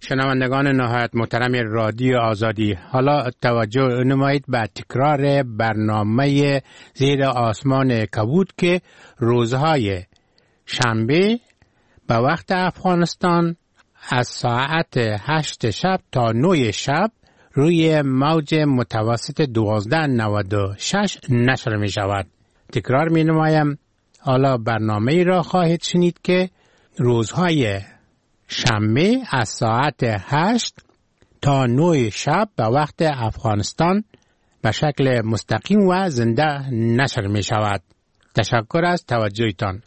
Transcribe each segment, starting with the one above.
شنوندگان نهایت محترم رادیو آزادی، حالا توجه نمایید به تکرار برنامه زیر آسمان کبود که روزهای شنبه به وقت افغانستان از ساعت 8 شب تا 9 شب روی موج متوسط 1296 نشر می شود. تکرار می نمایم، حالا برنامه را خواهید شنید که روزهای شنبه از ساعت 8 تا 9 شب به وقت افغانستان به شکل مستقیم و زنده نشر می شود. تشکر از توجهتان.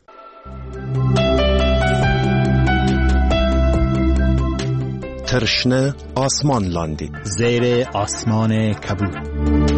ترشنه آسمان لاندید زیر آسمان کبود.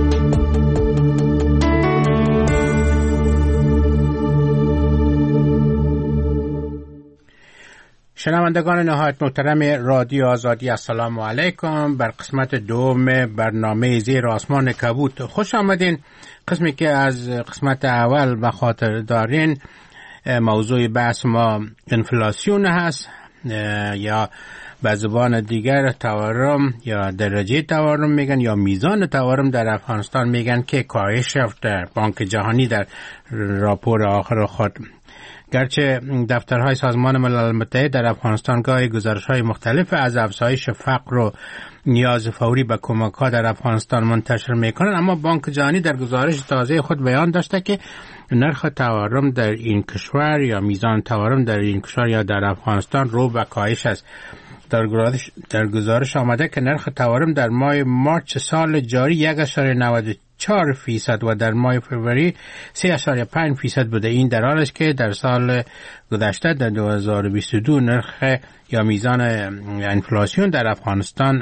شنوندگان نهایت محترم رادیو آزادی، السلام علیکم. بر قسمت دوم برنامه زیر آسمان کبود خوش آمدین. قسمی که از قسمت اول به خاطر دارین، موضوع بحث ما انفلاسیون هست یا به زبان دیگر تورم یا درجه تورم میگن یا میزان تورم در افغانستان میگن که کاهش یافت. در بانک جهانی در راپور آخر خود، گرچه دفترهای سازمان ملل متحد در افغانستان گاهی گزارش‌های مختلف از افزایش فقر و نیاز فوری به کمک‌ها در افغانستان منتشر می‌کنند، اما بانک جهانی در گزارش تازه خود بیان داشته که نرخ تورم در این کشور یا میزان تورم در این کشور یا در افغانستان رو به کاهش است. در گزارش آمده که نرخ تورم در ماه مارچ سال جاری 1.94% و در ماه فوریه 3.5% بوده. این در حالی است که در سال گذشته در 2022 نرخ یا میزان انفلاسیون در افغانستان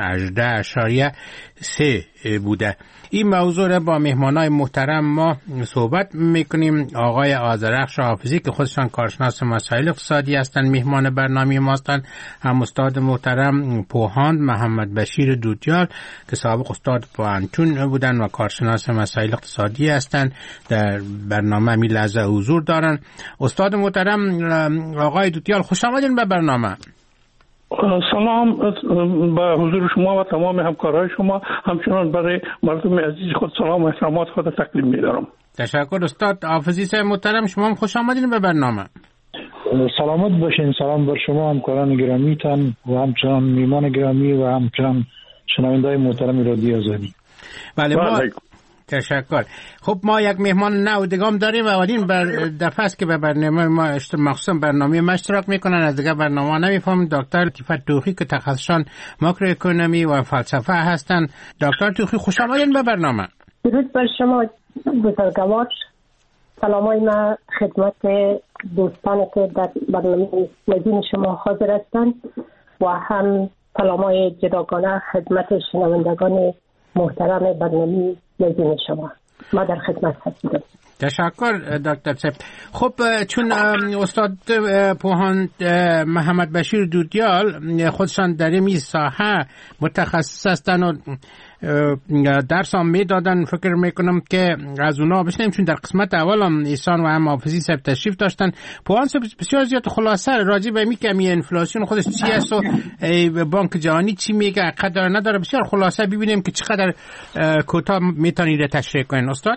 18.3 بوده. این موضوع را با مهمانای محترم ما صحبت میکنیم. آقای آذرخش حافظی که خودشان کارشناس مسائل اقتصادی هستند مهمان برنامه ما هستند، هم استاد محترم پوهاند محمد بشیر دودیال که سابق استاد پوهنتون بودند و کارشناس مسائل اقتصادی هستند، در برنامه می لحظه حضور دارند. استاد محترم آقای دودیال، خوش آمدین به برنامه. سلام به حضور شما و تمام همکارای شما، همچنان برای مردم عزیز خود سلام و احترامات خود تقدیم می‌دارم. تشکر. استاد حافظی صاحب محترم، شما هم خوش آمدین به برنامه. سلامت باشین. سلام بر شما همکاران گرامیتان و همچنان میهمان گرامی و همچنان شنونده‌های محترم رادیو آزادی. بله تشکر. خب ما یک مهمان نو دیگه داریم و اولین دفعه است که به برنامه ما مخصوصا برنامه ما اشتراک میکنن. از دیگه برنامه نمیفهم. دکتر لطیفه توخی که تخصصشان ماکرواکنومی و فلسفه هستند. دکتر توخی خوش آمدین به برنامه. درود بر شما بزرگوار. سلامای ما خدمت دوستانی که در برنامه نظیم شما حاضر هستند و هم سلامای جداگانه خدمت شنوندگان محترم برنامه نظیم شما. ما در خدمت هستیم. تشکر دکتر صاحب. خب چون استاد پوهاند محمد بشیر دودیال خودشان در این ساحه متخصص هستند و درس هم میدادن، فکر میکنم که از اونا بشنیم، چون در قسمت اول هم ایسان و هم حافظی صاحب تشریف داشتن. پوهاند صاحب بسیار زیاد خلاصه راجع به می انفلاسیون خودش چی است و بانک جهانی چی میگه، قدر نداره، بسیار خلاصه ببینیم که چقدر کوتاه میتونید تشریح کنین استاد.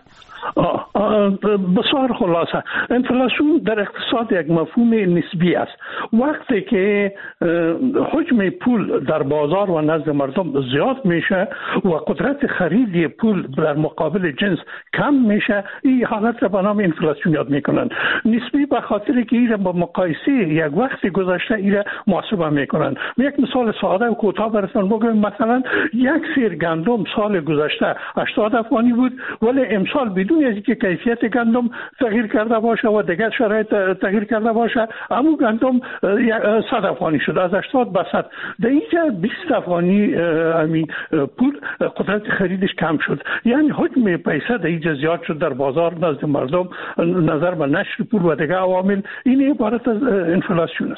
بسیار خلاصه، انفلاسیون در اقتصاد یک مفهوم نسبی است. وقتی که حجم پول در بازار و نزد مردم زیاد میشه و قدرت خرید پول در مقابل جنس کم میشه، این حالت را به نام انفلاسیون یاد میکنن. نسبی به خاطر که این با مقایسه یک وقت گذشته این محاسبه میکنن. یک مثال ساده و کوتاه براتون بگم. مثلا یک سیر گندم سال گذشته 80 افغانی بود، ولی امسال بدون از اینکه کیفیت گندم تغییر کرده باشه و دیگر شرایط تغییر کرده باشه، اما گندم 100 افغانی شد، از 80 به 100. در اینجا 20 افغانی پول قدرت خریدش کم شد. یعنی حجم پیسه در اینجا زیاد شد در بازار نزد مردم، نظر به نشر پول و دیگر عوامل. این عبارت از انفلاسیون است.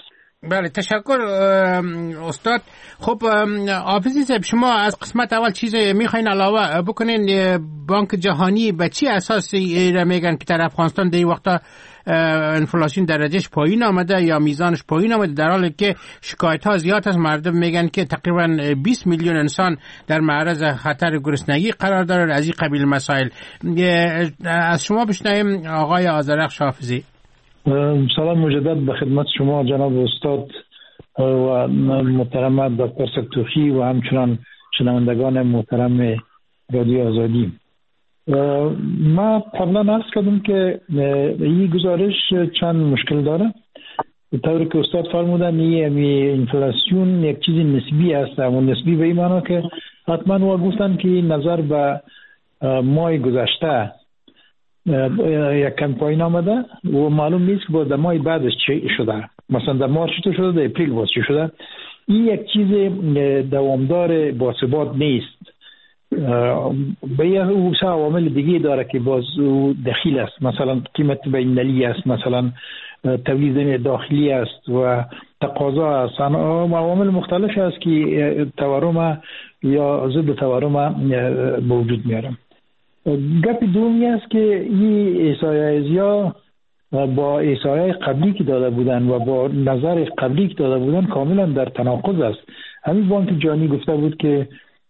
بله تشکر استاد. خب حافظی صاحب، شما از قسمت اول چیزی میخواین علاوه بکنین؟ بانک جهانی به چی اساسی میگن که در افغانستان در این وقتا انفلاسیون درجهش پایین آمده یا میزانش پایین آمده، در حالی که شکایت ها زیاد از مردم میگن که تقریبا 20 میلیون انسان در معرض خطر گرسنگی قرار دارد. از این قبیل مسائل از شما بشنویم آقای آذرخش حافظی. سلام مجدد به خدمت شما جناب استاد و محترم دکتر سکتوخی و همچنان شنوندگان محترم رادیو آزادی. ما قبلا عرض کردم که این گزارش چند مشکل داره. طوری که استاد فرمودن این انفلاسیون یک چیز نسبی است و نسبی به این معنی که حتما و گفتن که نظر به ماه گذشته یک کم پایین آمده و معلوم نیست که باز در ماه بعدش چی شده، مثلا در مارچ چطور شده، در اپریل باز چی شده. این یک چیز دوامدار باثبات نیست. به یه عوامل دیگه داره که باز دخیل است، مثلا قیمت بین‌المللی است، مثلا تولید داخلی است و تقاضا است. عوامل مختلف است که تورم یا ضد تورم به وجود میاره. گپ دومی است که این احصایه‌ها با احصایه قبلی که داده بودن و با نظر قبلی که داده بودن کاملا در تناقض است. همین بانک جهانی گفته بود که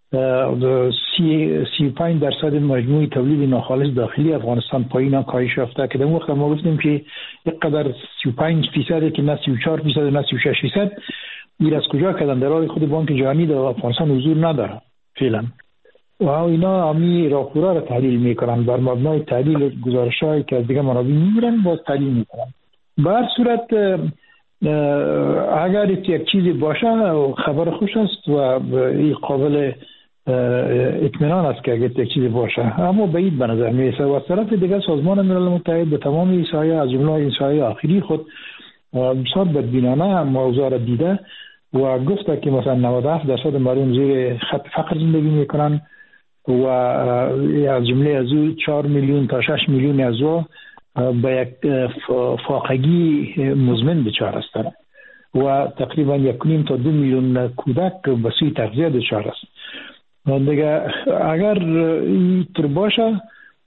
35% مجموع تولید ناخالص داخلی افغانستان پایین کاهش یافته، که در وقت ما گفتیم که یک قدر 35% که نه 34% نه 36%. این از کجا کردن؟ در حال خود بانک جهانی در افغانستان حضور نداره فعلا و اینا همی راپورا را تحلیل میکنن، بر مبنای تحلیل گزارش‌هایی که از دیگه منابع میگیرن باز تحلیل میکنن. به هر صورت اگر یک چیزی باشه خبر خوش است و این قابل اطمینان است که اگر یک چیزی باشه، اما بعید به نظر میرسه. و از طرف دیگه سازمان ملل متحد به تمام احصایه‌ها از جمله احصایه آخری خود بسیار بدبینانه موضوع را دیده و گفته که مثلا 97% مردم زیر خط فقر زندگی میکنن و از جمله از او 4 میلیون تا 6 میلیون از او به یک فاقگی مزمن دچار هستند و تقریبا 1.5 تا 2 میلیون کودک به سوی تغذیه دچار است. دیگه اگر این طور باشه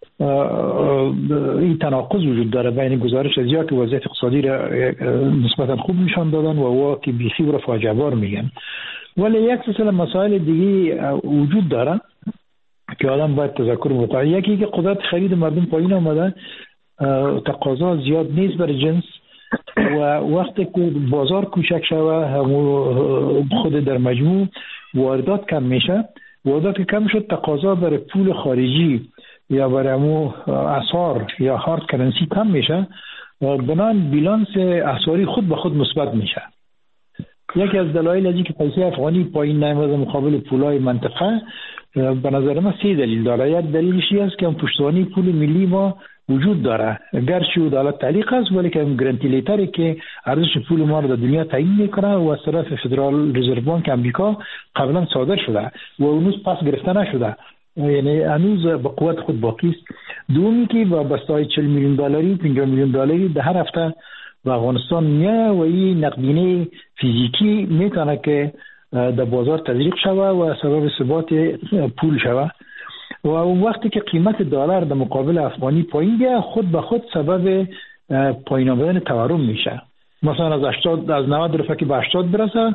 این تناقض وجود داره بین گزارش ازیا که وضعیت اقتصادی را نسبتا خوب نشان دادن و وا که بیخی را فاجعه بار میگن، ولی یک سلسله مسائل دیگه وجود داره که آدم باید تذکر بکنه. یکی که قدرت خرید مردم پایین آمده، تقاضا زیاد نیست برای جنس و وقتی که بازار کوچک شوه خود در مجموع واردات کم میشه. واردات که کم شد تقاضا برای پول خارجی یا برای اسعار یا هارد کرنسی کم میشه، بنان بیلانس اسعاری خود به خود مثبت میشه. یکی از دلایل ازی که پیسه افغانی پایین نیامده مقابل پولای منطقه به نظر من 3 دلیل داره. یک دلیلش است که پشتوانی پول ملی ما وجود داره، گرچه عدالت تعلیق است ولی که گرانتیلیتری که ارزش پول ما رو در دنیا تعیین میکنه و از طرف فدرال رزرو بانک امریکا قبلا صادر شده و هنوز پس گرفته نشده، یعنی هنوز به قوت خود باقی است. دومی که با بسته‌های 40 میلیون دلاری 50 میلیون دلاری در هر هفته به افغانستان میاد و این نقدینه فیزیکی میتونه که در بازار تزریق شوه و سبب ثبات پول شوه و وقتی که قیمت دلار در مقابل افغانی پایین بیاد خود به خود سبب پایین آمدن تورم میشه. مثلا از 90 رفع که به 80 برسه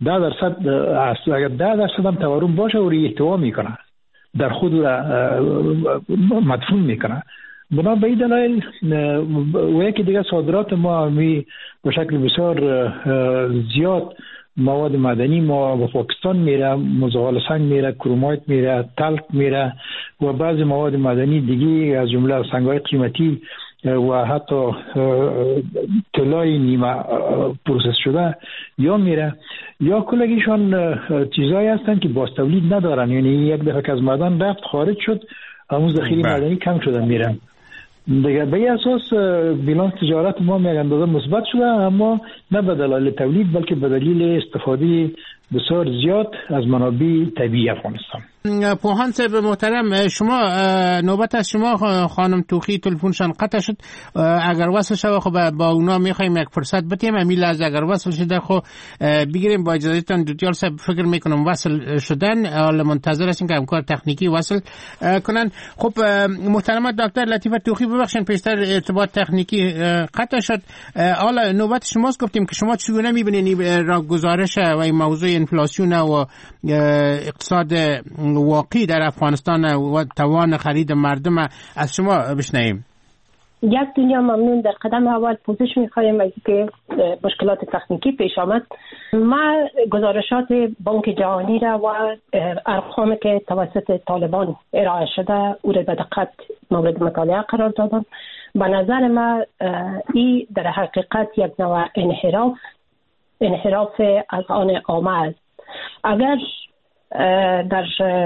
10% اگر 10% هم تورم باشه و احتوا میکنه در خود مدفون میکنه. بنا به این دلایل و یکی دیگه صادرات ما به شکل بسیار زیاد مواد مدنی ما به پاکستان میره، مزغال سنگ میره، کرومایت میره، تلک میره و بعضی مواد مدنی دیگه از جمله سنگ‌های قیمتی و حتی طلای نیمه پروسس شده یا میره یا کلگیشان چیزایی هستن که باز تولید ندارن، یعنی یک دفعه که از معدن رفت خارج شد همون ذخیره مدنی کم شده میره. دیگه به این اساس بیلانس تجارت ما میگن داده مثبت شده، اما نه به دلیل تولید بلکه به دلیل استفاده بسیار زیاد از منابع طبیعی افغانستان. پوهان صاحب محترم، شما نوبت از شما خانم توخی تلفنشان قطع شد. اگر وصل شد خب با اونا میخوایم یک فرصت بدیم. امیل از اگر وصل شده خب بگیریم. با اجازهتون دوتیال صاحب فکر میکنم وصل شدن، حالا منتظر هستیم که امکان تکنیکی وصل کنن. خب محترم دکتر لطیفه توخی ببخشید پیشتر ارتباط تکنیکی قطع شد. حالا نوبت شماست. گفتیم که شما چگونه میبینید را گزارش و این موضوع انفلاسیون و اقتصاد واقعی در افغانستان و توان خرید مردم از شما بشنویم. یک دنیا ممنون. در قدم اول پوزش می‌خوایم از که مشکلات تکنیکی پیش آمد. ما گزارشات بانک جهانی را و ارقامی که توسط طالبان ارائه شده او را به دقت مورد مطالعه قرار دادم. به نظر ما این در حقیقت یک نوع انحراف از آن عامه است. اگر در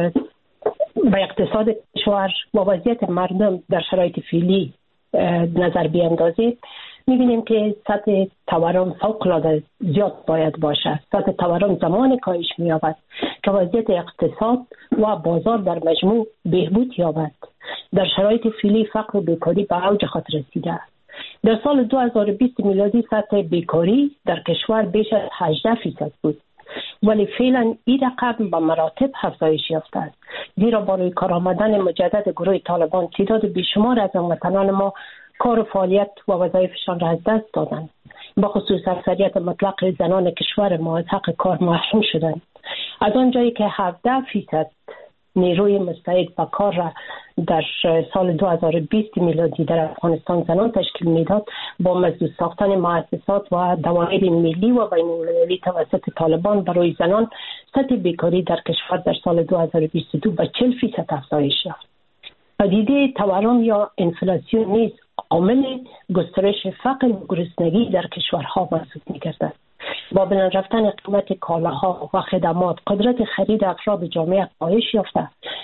به اقتصاد کشور و وضعیت مردم در شرایط فعلی نظر بیاندازید، می‌بینیم که سطح تورم فوق‌العاده زیاد باید باشد. سطح تورم زمان کاهش می‌یابد که وضعیت اقتصاد و بازار در مجموع بهبود یابد. در شرایط فعلی فقر و بیکاری به اوج خود رسیده است. در سال 2020 میلادی سطح بیکاری در کشور بیش از 18% بود، ولی فعلا این رقم به مراتب افزایش یافته است، زیرا با روی کار آمدن مجدد گروه طالبان تعداد بیشمار از هموطنان ما کار و فعالیت و وظایفشان را از دست دادند. با خصوص اکثریت مطلق زنان کشور ما از حق کار محروم شدند. از آنجایی که 17% نیروی مستعد به کار را در سال 2020 میلادی در افغانستان زنان تشکیل میداد، با مسدود ساختن مؤسسات و دوائر ملی و بین‌المللی توسط طالبان برای زنان، سطح بیکاری در کشور در سال 2022 به 40% افزایش یافت. پدیده تورم یا انفلاسیون نیز عامل گسترش فقر و گرسنگی در کشورها محسوب می‌گردد. با بلند رفتن قیمت کالاها و خدمات، قدرت خرید افراد جامعه کاهش یافته.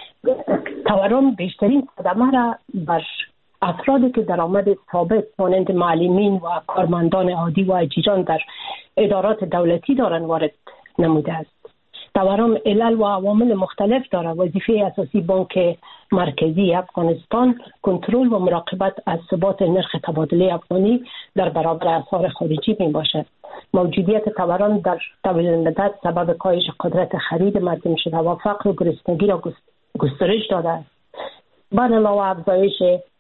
تورم بیشترین صدمه را بر افرادی که درآمد ثابت مانند معلمین و کارمندان عادی و اجیران در ادارات دولتی دارند وارد نموده است. تورم علل و عوامل مختلف دارد. وظیفه اساسی بانک مرکزی افغانستان کنترل و مراقبت از ثبات نرخ تبادله افغانی در برابر اسعار خارجی می باشد. موجودیت تورم در طول مدت سبب کاهش قدرت خرید مردم شده و فقر و گرسنگی را گسترش داده است. برنامه و افزایش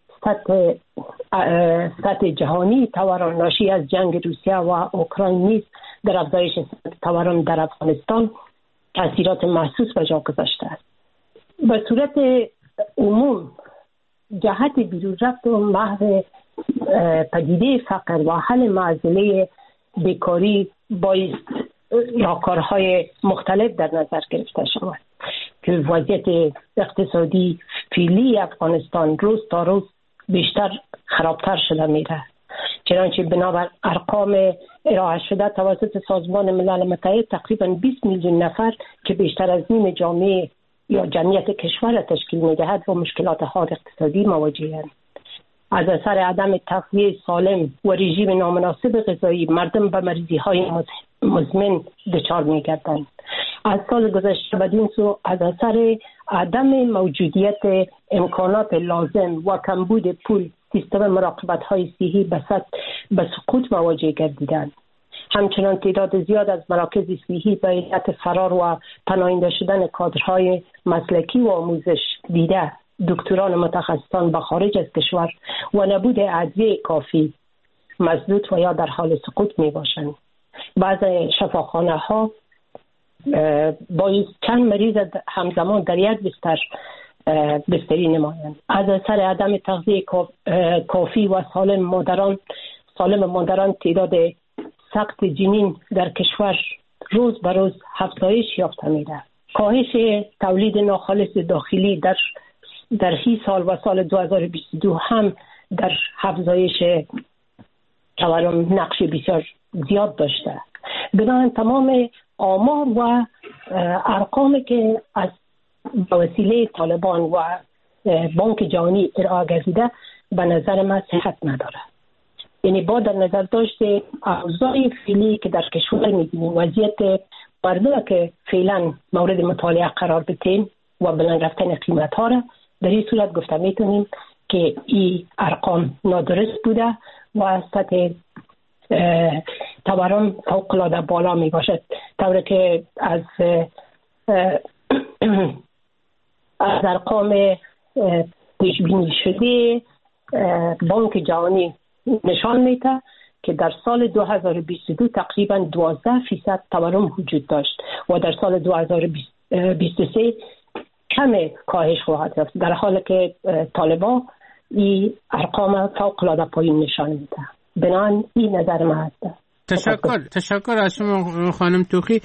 سطح جهانی تورم ناشی از جنگ روسیه و اوکراین نیز در افزایش سطح تورم در افغانستان تاثیرات محسوس به جا گذاشته است. به صورت عموم جهت بیرون رفت و محو پدیده فقر و حل معضله بیکاری بایست راهکارهای مختلف در نظر گرفته شود که وضعیت اقتصادی فعلی افغانستان روز تا روز بیشتر خرابتر شده میره. چنانچه بنابر ارقام ارائه شده توسط سازمان ملل متحد تقریبا 20 میلیون نفر که بیشتر از نیم جامعه یا جمعیت کشور را تشکیل میدهد و مشکلات حاد اقتصادی مواجه‌اند. از اثر عدم تغذیه سالم و رژیم نامناسب غذایی مردم به مریضی‌های مزمن دچار می‌گردند. از سال گذشته بدین سو از اثر عدم موجودیت امکانات لازم و کمبود پول سیستم مراقبت‌های صحی به سقوط مواجه گردیدند. همچنان تعداد زیاد از مراکز صحی به علت فرار و پناهنده شدن کادرهای مسلکی و آموزش دیده دکتران متخصصان به خارج از کشور و نبود ادویه کافی مسدود و یا در حال سقوط می باشند. بعضی شفاخانه ها با چند مریض همزمان در یک بستری نمایند. از اثر عدم تغذیه کافی و سالم مادران تعداد سقط جنین در کشور روز به روز افزایش یافته می‌رود. کاهش تولید ناخالص داخلی در هی سال و سال 2022 هم در افزایش تورم نقش بسیار زیاد داشته. بنابراین تمام آمار و ارقامی که از وسیله طالبان و بانک جهانی ارائه گردیده به نظر من صحت نداره. یعنی با در نظر داشته اوضاع فعلی که در کشور می‌بینیم، وضعیت مردم که فعلا مورد مطالعه قرار بدین و بلند رفتن قیمت ها را در این صورت گفته میتونیم که این ارقام نادرست بوده و از سطح تورم فوق العاده بالا می باشد، طوری که از ارقام پیش بینی شده بانک جهانی نشان میده که در سال 2022 تقریبا 12% تورم وجود داشت و در سال 2023 کم کاهش خواهد یافت، در حالی که طالبان این ارقام فوق العاده پایین نشان میده. بنابراین این نظر من است. تشکر از شما خانم توخی.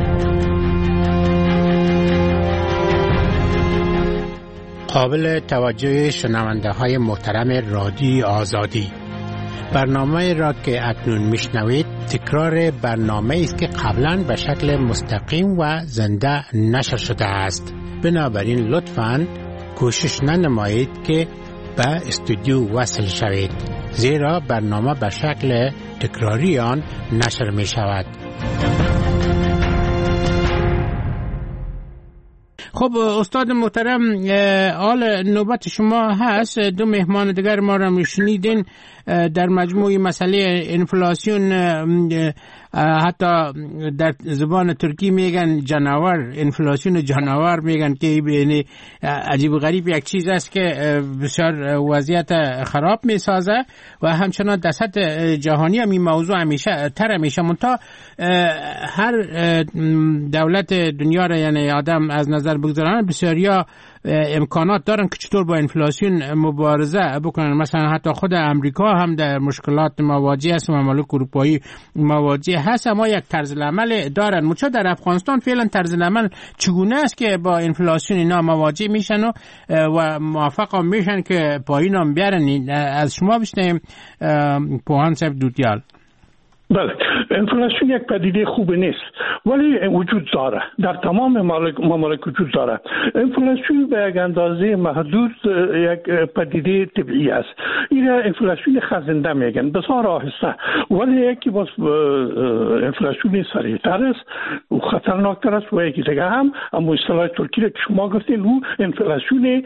قابل توجه شنونده های محترم رادیو آزادی، برنامه را که اکنون میشنوید تکرار برنامه است که قبلا به شکل مستقیم و زنده نشر شده است. بنابراین لطفاً کوشش ننمایید که به استودیو وصل شوید، زیرا برنامه به شکل تکراری آن نشر می شود. خب استاد محترم، حال نوبت شما هست. دو مهمان دیگر ما را میشنیدین در مجموع مسئله انفلاسیون، حتی در زبان ترکی میگن جانور، انفلاسیون جانور میگن که یعنی عجیب و غریب یک چیز است که بسیار وضعیت خراب میسازه و همچنان در سطح جهانی هم این موضوع همیشه منتها هر دولت دنیا را یعنی آدم از نظر بگذارن بسیاریا امکانات دارن که چطور با انفلاسیون مبارزه بکنن. مثلا حتی خود امریکا هم در مشکلات مواجه است و ممالک اروپایی مواجه هست، اما یک طرز العمل دارن. مچا در افغانستان فعلا طرز العمل چگونه است که با انفلاسیون اینا مواجه میشن و موفق هم میشن که پایین هم بیارن؟ از شما بشنویم پوهان صاحب دوتیال. بله، انفلاسیون یک پدیده خوب نیست ولی وجود داره، در تمام ممالک وجود داره. انفلاسیون به یک اندازه محدود یک پدیده طبیعی است. این انفلاسیون خزنده میگن، بسیار آهسته، ولی یکی باز انفلاسیون سریعتر است و خطرناکتر است و یکی دیگه هم اما اصطلاح ترکی که شما گفتین او انفلاسیون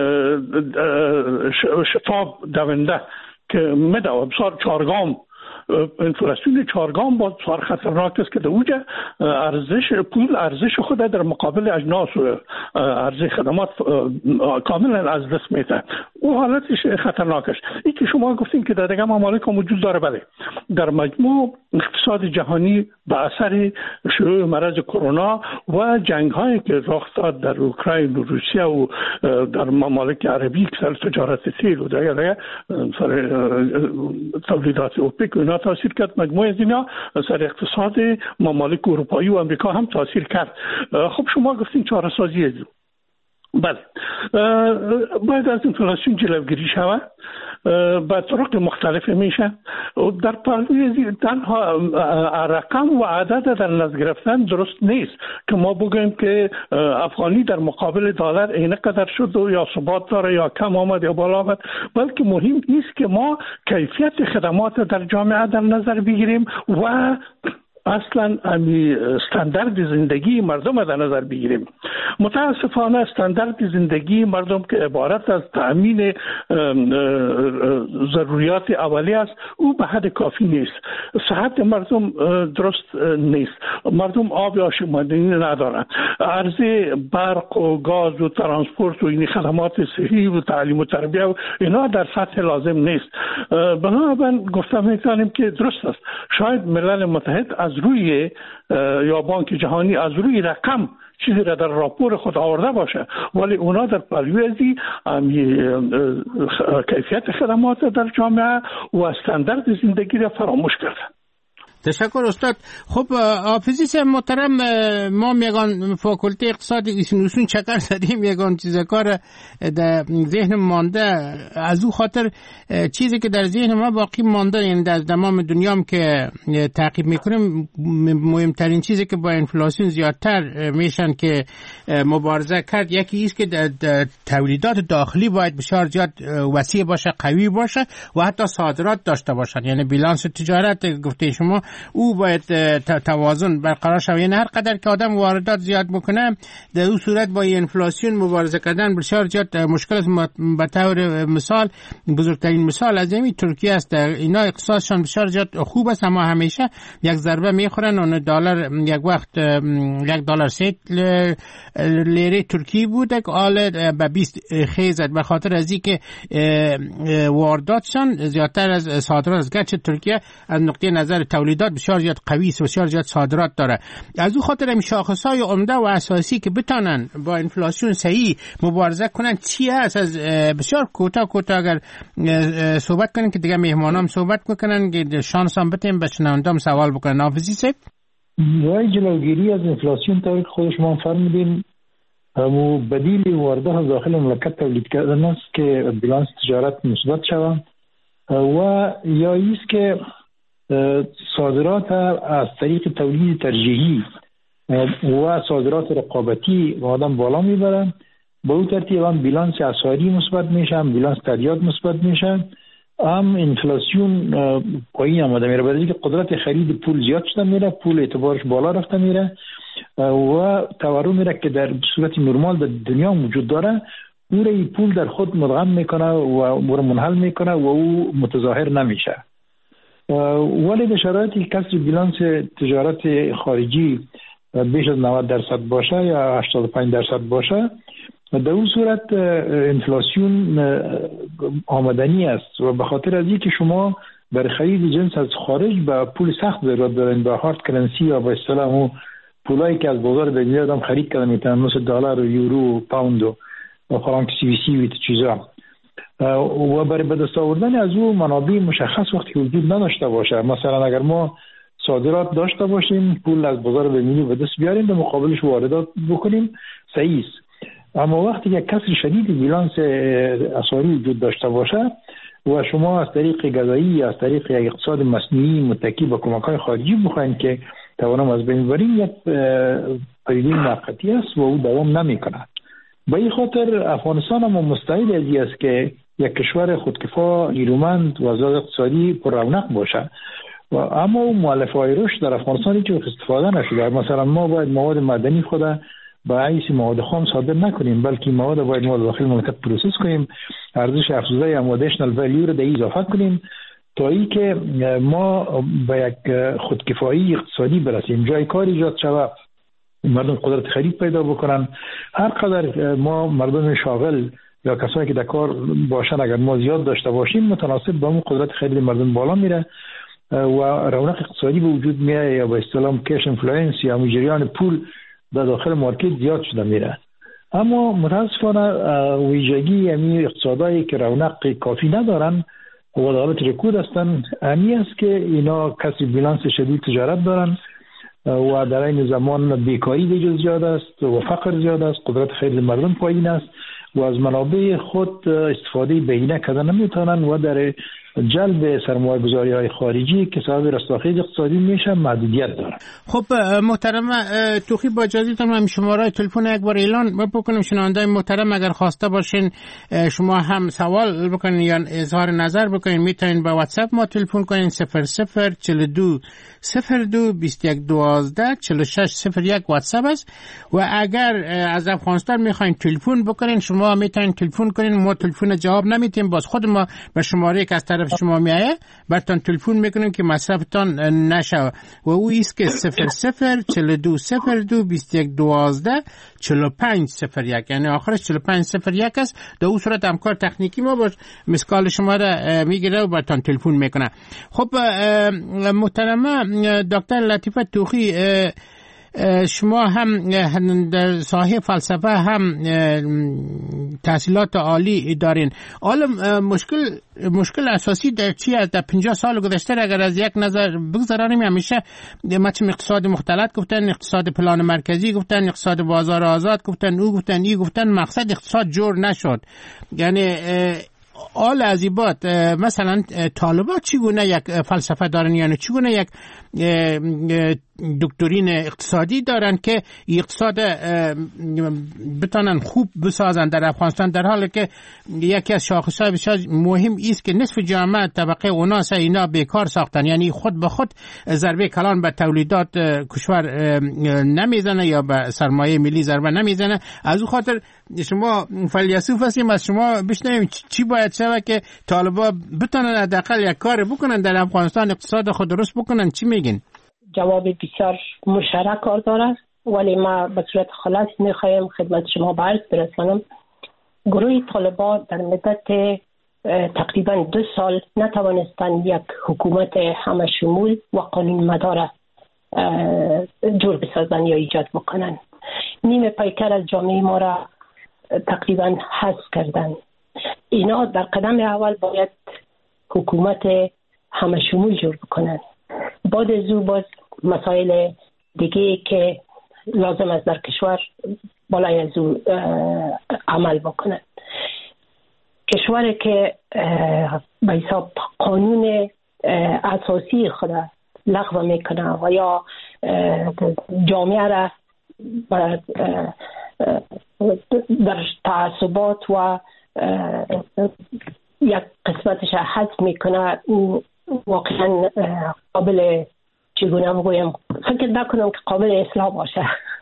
شتاب دونده که مدو بسیار چارگام، انفلاسیون چارگام با بسیار خطرناک است که در اوجه ارزش خود در مقابل اجناس و ارزش خدمات کاملا از دست میده. او حالتش خطرناک است. این که شما گفتین که در دیگه ممالک وجود داره، بله، در مجموع اقتصاد جهانی به اثر شروع مرض کرونا و جنگ هایی که رخ داد در اوکراین و روسیه و در ممالک عربی که سر تجارت تیل و دیگه سر تولیدات اوپک و تاثیر کرد. مجموعه از اینا سر اقتصاد ممالک اروپایی و امریکا هم تاثیر کرد. خب شما گفتین چاره‌سازی است. بله، باید از انفلاسیون جلوگیری شود به طرق مختلف میشه. در پهلوی تنها رقم و عدد در نظر گرفتن درست نیست که ما بگوییم که افغانی در مقابل دلار اینقدر شد و یا ثبات داره یا کم آمد یا بالا آمد، بلکه مهم نیست که ما کیفیت خدمات در جامعه در نظر بگیریم و اصلا استاندارد زندگی مردم در نظر بگیریم. متاسفانه استاندارد زندگی مردم که عبارت از تأمین ضروریات اولیه است او به حد کافی نیست. صحت مردم درست نیست، مردم آب آشامیدنی ندارند، عرضه برق و گاز و ترانسپورت و این خدمات صحی و تعلیم و تربیه و اینا در سطح لازم نیست. بنابراین گفتم میتونیم که درست است شاید ملل متحد از روی یا بانک جهانی از روی رقم چیزی را در راپور خود آورده باشه، ولی اونا در پهلوی ازی کیفیت خدمات در جامعه و استاندارد زندگی را فراموش کردن. تشکر استاد. خب حافظی محترم، ما میگن فاکولته اقتصاد ایسنوسون چکر زدیم، میگن چیز کار در ذهن مانده، از او خاطر چیزی که در ذهن ما باقی مانده، یعنی در تمام دنیا هم که تعقیب میکنیم مهمترین چیزی که با انفلاسیون زیادتر میشن که مبارزه کرد یکی است که تولیدات داخلی باید بسیار زیاد وسیع باشه، قوی باشه و حتی صادرات داشته باشن. یعنی بیلانس تجارت گفته شما او باید توازن برقرار شود. یعنی هر قدر که آدم واردات زیاد بکنه در اون صورت با انفلاسیون مبارزه کردن بسیار زیاد مشکل است. به طور مثال بزرگترین مثال از این ترکیه است. اینا اقتصادشان بسیار زیاد خوب است اما همیشه یک ضربه میخورن. اون دلار یک وقت $1 لیره ترکی بود که آل به 20 خیزد به خاطر از اینکه وارداتشان زیادتر از صادرات است. گرچه ترکیه از نقطه نظر تولیدات بسیار زیاد قوی است و بسیار زیاد صادرات داره. از اون خاطر این شاخص‌های عمده و اساسی که بتونن با انفلاسیون صحیح مبارزه کنن چی هست؟ از بسیار کوتاه اگر صحبت کنن که دیگه مهمانام صحبت کنن که شانس هم بتیم به شنوندام سوال بکنن. حافظی صاحب برای جلوگیری از انفلاسیون طوری که خود شما فرمودین بدیل واردات داخل مملکت تولید کردن است که بیلانس تجارت مثبت شود و یا ایست که صادرات از طریق تولید ترجیحی و صادرات رقابتی آدم بالا میبرن. به اون ترتیب هم بیلانس اسعاری مثبت میشه، هم بیلانس تادیات مثبت میشه، هم انفلاسیون پایین آمده میره. برای اینکه قدرت خرید پول زیاد شده میره، پول اعتبارش بالا رفته میره و تورم میره که در صورت نرمال در دنیا موجود داره. او را پول در خود مدغم میکنه و او را منحل میکنه و او متظاهر نمیشه. ولی در شرایطی که کسر بیلانس تجارت خارجی بیش از 90% باشه یا 85% باشه، در اون صورت انفلاسیون آمدنی است و به خاطر از اینکه شما برای خرید جنس از خارج به پول سخت ضرورت دارین، به هارد کرنسی یا به اصطلاح اون پولایی که از بازار بگیره آدم خرید کنه میتونن، مثل دلار و یورو و پوند و فرانک CVC و چیزا. و برای به دست آوردن از اون منابع مشخص وقتی وجود نداشته باشه، مثلا اگر ما صادرات داشته باشیم پول از بازار بگیریم و به دست بیاریم به مقابلش واردات بکنیم صحیح است. اما وقتی که کسر شدید بیلانس اسعاری وجود داشته باشه و شما از طریق غذایی از طریق اقتصاد مصنوعی متکی به کمک‌های خارجی بخواین که توانم از بین ببرین، یک پدیده موقتی است و او دوام نمی‌کنه. به این خاطر افغانستان هم مستعد از این است که یک کشور خودکفا، نیرومند و آزاد اقتصادی پر رونق باشه و اما اون مؤلفه‌های رشد در افغانستان هیچ استفاده نشده. مثلا ما باید مواد معدنی خود با حیث مواد خام صادر نکنیم، بلکه مواد باید ما داخل مملکت پروسس کنیم، ارزش افزوده یا ادیشنال ولیو رو در اضافه کنیم تا ای که ما به یک خودکفایی اقتصادی برسیم، جای کار ایجاد شود، مردم قدرت خرید پیدا بکنن. هر قدر ما مردم شاغل یا کسایی که در کار باشن اگر ما زیاد داشته باشیم، متناسب با اون قدرت خرید مردم بالا میره و رونق اقتصادی به وجود میاد یا به اصطلاح کش اینفلوئنس یا جریان پول در داخل مارکت زیاد شده میره. اما متاسفانه ویژگی همین اقتصادایی که رونق کافی ندارن و در حالت رکود هستن همی است که اینا کسر بیلانس شدید تجارت دارن و در این زمان بیکاری دیگه زیاد است و فقر زیاد است، قدرت خرید مردم پایین است و از منابع خود استفاده بهینه کردن نمیتونن و در جلب سرمایه گذاری های خارجی که سبب رستاخیز اقتصادی میشه محدودیت داره. خب محترم توخی، با اجازهتون من شماره تلفن یک بار اعلان بکنم. شنوندای محترم اگر خواسته باشین شما هم سوال بکنین یا اظهار نظر بکنین میتونین با واتساپ ما تلفن کنین 0042 02 21 12 46 01 واتساپ است. و اگر از افغانستان میخواین تلفن بکنین شما میتونین تلفن کنین، ما تلفن جواب نمیتیم، باز خود ما به شماره که از طرف شما میایه براتون تلفن میکنیم که مصرفتان نشه و او ایست که 0042 02 21 12 45 01 یعنی آخرش 45 01 است. در اون صورت همکار تکنیکی ما باش مسکال شما را میگیره و براتون تلفن میکنه. خب محترمه دکتر لطیفه توخی، شما هم در ساحه فلسفه هم تحصیلات عالی دارین. حالا مشکل اساسی در چی است؟ در 50 سال گذشته اگر از یک نظر بگذاریم همیشه مثل اقتصاد مختلط گفتن، اقتصاد پلان مرکزی گفتن، اقتصاد بازار آزاد گفتن، او گفتن ای گفتن، مقصد اقتصاد جور نشد. یعنی آل عزیبات مثلا طالبات چگونه یک فلسفه دارن، یعنی چگونه یک دکترین اقتصادی دارن که اقتصاد بتانن خوب بسازن در افغانستان، در حالی که یکی از شاخصهای بسیار مهم است که نصف جامعه طبقه اوناس اینا بیکار ساختن، یعنی خود به خود ضربه کلان به تولیدات کشور نمیزنه یا به سرمایه ملی ضربه نمیزنه. از اون خاطر شما فیلسوف هستیم، از شما بشنویم چی باید شود که طالبا بتونن حداقل یک کار بکنن در افغانستان، اقتصاد خود درست بکنن. چی میگین؟ جواب بسیار مشترک کار داره، ولی ما به صورت خلاص میخوایم خدمت شما عرض برسانم. گروه طالبان در مدت تقریبا 2 سال نتوانستند یک حکومت همه شمول و قانون مدار جور بسازن یا ایجاد بکنن. نیم پیکر از جامعه ما را تقریبا حذف کردن. اینا در قدم اول باید حکومت همه شمول جور بکنن. بعد از او باز مسائل دیگه که لازم است در کشور بالای از او عمل بکنن. کشوری که به حساب قانون اساسی خود لغو میکنه و یا جامعه را در تعصبات و یک قسمتش حذف میکنه، واقعا قابل چگونه بگویم فکر نکنم که قابل اصلاح باشه.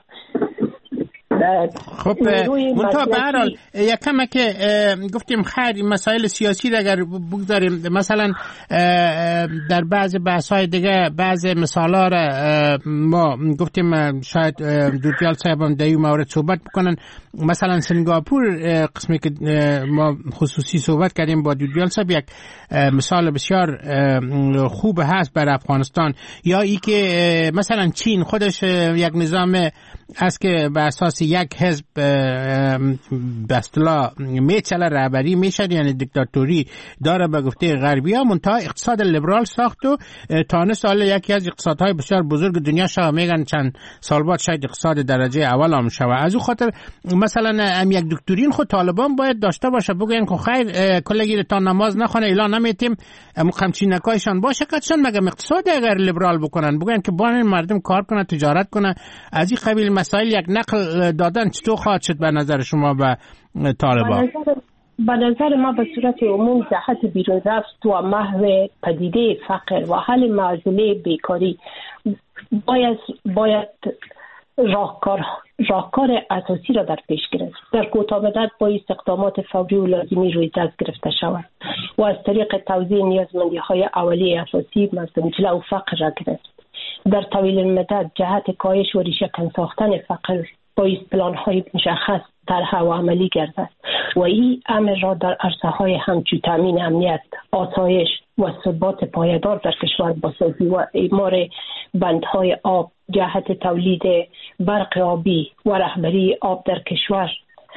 خب منتها به هر حال یک کمه که گفتیم خیر مسائل سیاسی را اگر بگذاریم، مثلا در بعض بحث‌های دیگه بعض مثالا را ما گفتیم شاید دودیال صاحب هم در این مورد صحبت بکنن. مثلا سنگاپور قسمی که ما خصوصی صحبت کردیم با دودیال صاحب، یک مثال بسیار خوب هست بر افغانستان. یا ای که مثلا چین خودش یک نظام است که به اساس یک حزب به اصطلاح میچله، رهبری میشه، یعنی دیکتاتوری داره به گفته غربی‌ها، منتها اقتصاد لیبرال ساخت و تانست حالا یکی از اقتصادهای بسیار بزرگ دنیا شده. میگن چند سال بعد شاید اقتصاد درجه اول هم شود. از اون خاطر مثلا یک دکترین خود طالبان باید داشته باشه، بگن که خیر کلگی تا نماز نخونه اعلان نمیتیم مقمچینکایشان باشه کاتشان مگه اقتصاد اگر لیبرال بکنن، بگن که با مردم کار کنه، تجارت کنه. از این قبیل مسائل یک نقل دادن چطور خواهد شد به نظر شما به طالبان؟ به نظر ما به صورت عموم جهت بیرون رفت و محو پدیده فقر و حل معضله بیکاری باید راهکار اساسی را در پیش گرفت. در کوتاه مدت با استقدامات فوری و لازمی روی دست گرفته شود و از طریق توزیع نیازمندی‌های اولیه اساسی مردم جلو فقر را گرفت. در طویل مدت جهت کاهش و ریشه‌کن ساختن فقر باید پلان‌های مشخص طرح و عملی گردد و این امر را در عرصه‌های همچون تامین امنیت، آسایش و ثبات پایدار در کشور بسازی و اعمار بندهای آب، جهت تولید برق آبی و رهبری آب در کشور،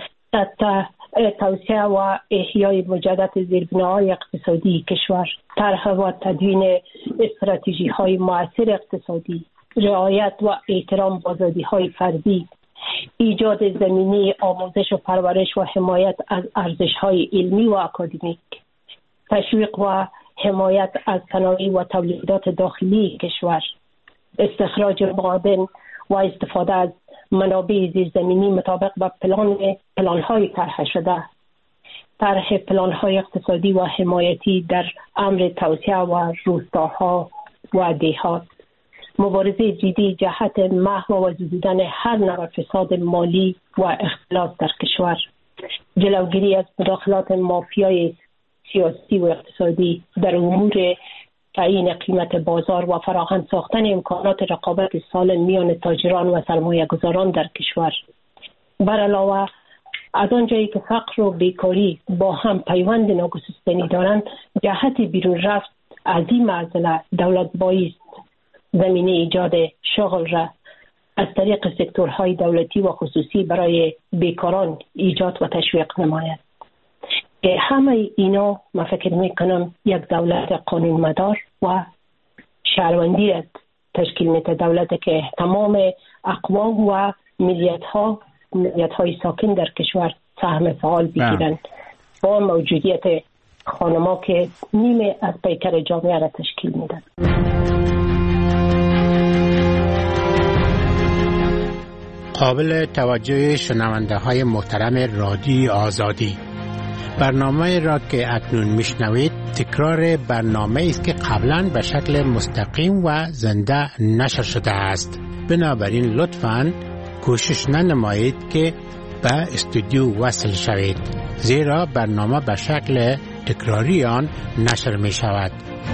توسعه و احیای مجدد زیربناهای اقتصادی کشور، طرح و تدوین استراتژی‌های مؤثر اقتصادی، رعایت و احترام آزادی‌های فردی، ایجاد زمینه آموزش و پرورش و حمایت از ارزش‌های علمی و اکادمیک، تشویق و حمایت از صنایع و تولیدات داخلی کشور، استخراج معادن و استفاده از منابع زیرزمینی مطابق با پلان‌های طرح شده، طرح پلان‌های اقتصادی و حمایتی در امر توسعه و روستاها و دهات، مبارزه جدی جهت محو و زدودن هر نوع فساد مالی و اختلاس در کشور، جلوگیری از مداخلات مافیای سیاسی و اقتصادی در امور تعیین قیمت بازار و فراهم ساختن امکانات رقابت سالم میان تاجران و سرمایه‌گذاران در کشور. بر علاوه از آنجایی که فقر و بیکاری با هم پیوند ناگسستنی دارند، جهت بیرون رفت از این معضله دولت بایست زمینه ایجاد شغل را از طریق سکتورهای دولتی و خصوصی برای بیکاران ایجاد و تشویق نماید. همه اینا من فکر میکنم یک دولت قانون مدار و شهروندی تشکیل میده، دولتی که تمام اقوام و ملیت‌های ساکن در کشور سهم فعال بگیرند با موجودیت خانما که نیمه از پیکر جامعه را تشکیل میدن. قابل توجه شنونده های محترم رادیو آزادی، برنامه را که اکنون میشنوید تکرار برنامه است که قبلا به شکل مستقیم و زنده نشر شده است. بنابراین لطفاً کوشش ننمایید که به استودیو وصل شوید، زیرا برنامه به شکل تکراری آن نشر می شود.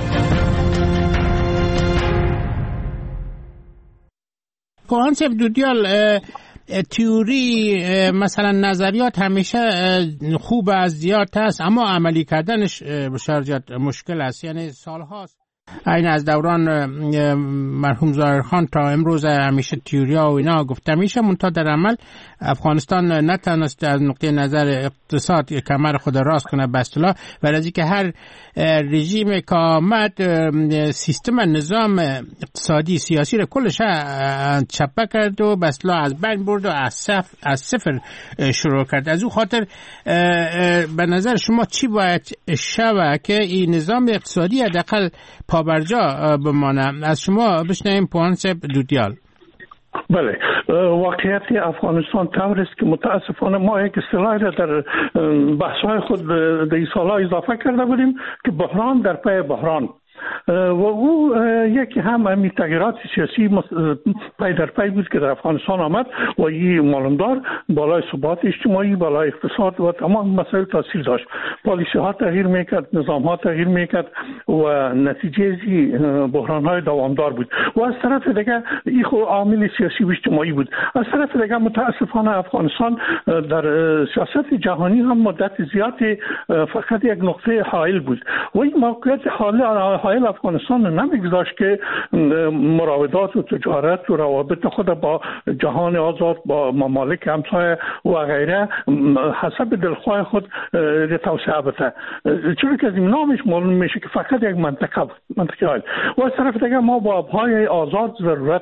پوانسب دودیال، تئوری مثلا نظریات همیشه خوب از زیاد هست، اما عملی کردنش بسیار مشکل است. یعنی سال هاست این از دوران مرحوم ظاهرخان تا امروز همیشه تئوریا و اینا گفته میشه، منتها در عمل افغانستان نتونسته از نقطه نظر اقتصاد کمر خود راست کنه به اصطلاح، ولی از اینکه هر رژیم که آمد سیستم نظام اقتصادی سیاسی رو کلش چپه کرد و به اصطلاح از بین برد و از صفر شروع کرد. از اون خاطر به نظر شما چی باید شود که این نظام اقتصادی حداقل پابرجا بمانه؟ از شما بشنویم پوانسب دودیال. بله، واقعیت افغانستان طور است که متاسفانه ما یک اصطلاحی را در بحث‌های خود در این سال‌ها اضافه کرده بودیم که بحران در پی بحران، و او یکی هم همین تغییرات سیاسی پی در پی بود که در افغانستان آمد و این معلومدار بالای ثبات اجتماعی، بالای اقتصاد و تمام مسائل تاثیر داشت. پالیسی ها تغییر میکرد، نظام ها تغییر میکرد و نتیجه بحران های دوامدار بود. و از طرف دیگه این خود عامل سیاسی و اجتماعی بود. از طرف دیگه متاسفانه افغانستان در سیاست جهانی هم مدت زیادی فقط یک نقطه حائل بود و این موقعیت حائل افغانستان نمیگذاشت که مراودات و تجارت و روابط خود با جهان آزاد، با ممالک همسایه و غیره حسب دلخواه خود توسعه بده، چون که از این نامش معلوم میشه که فقط یک منطقه حائل. و از طرف دیگه ما با آبهای آزاد ضرورت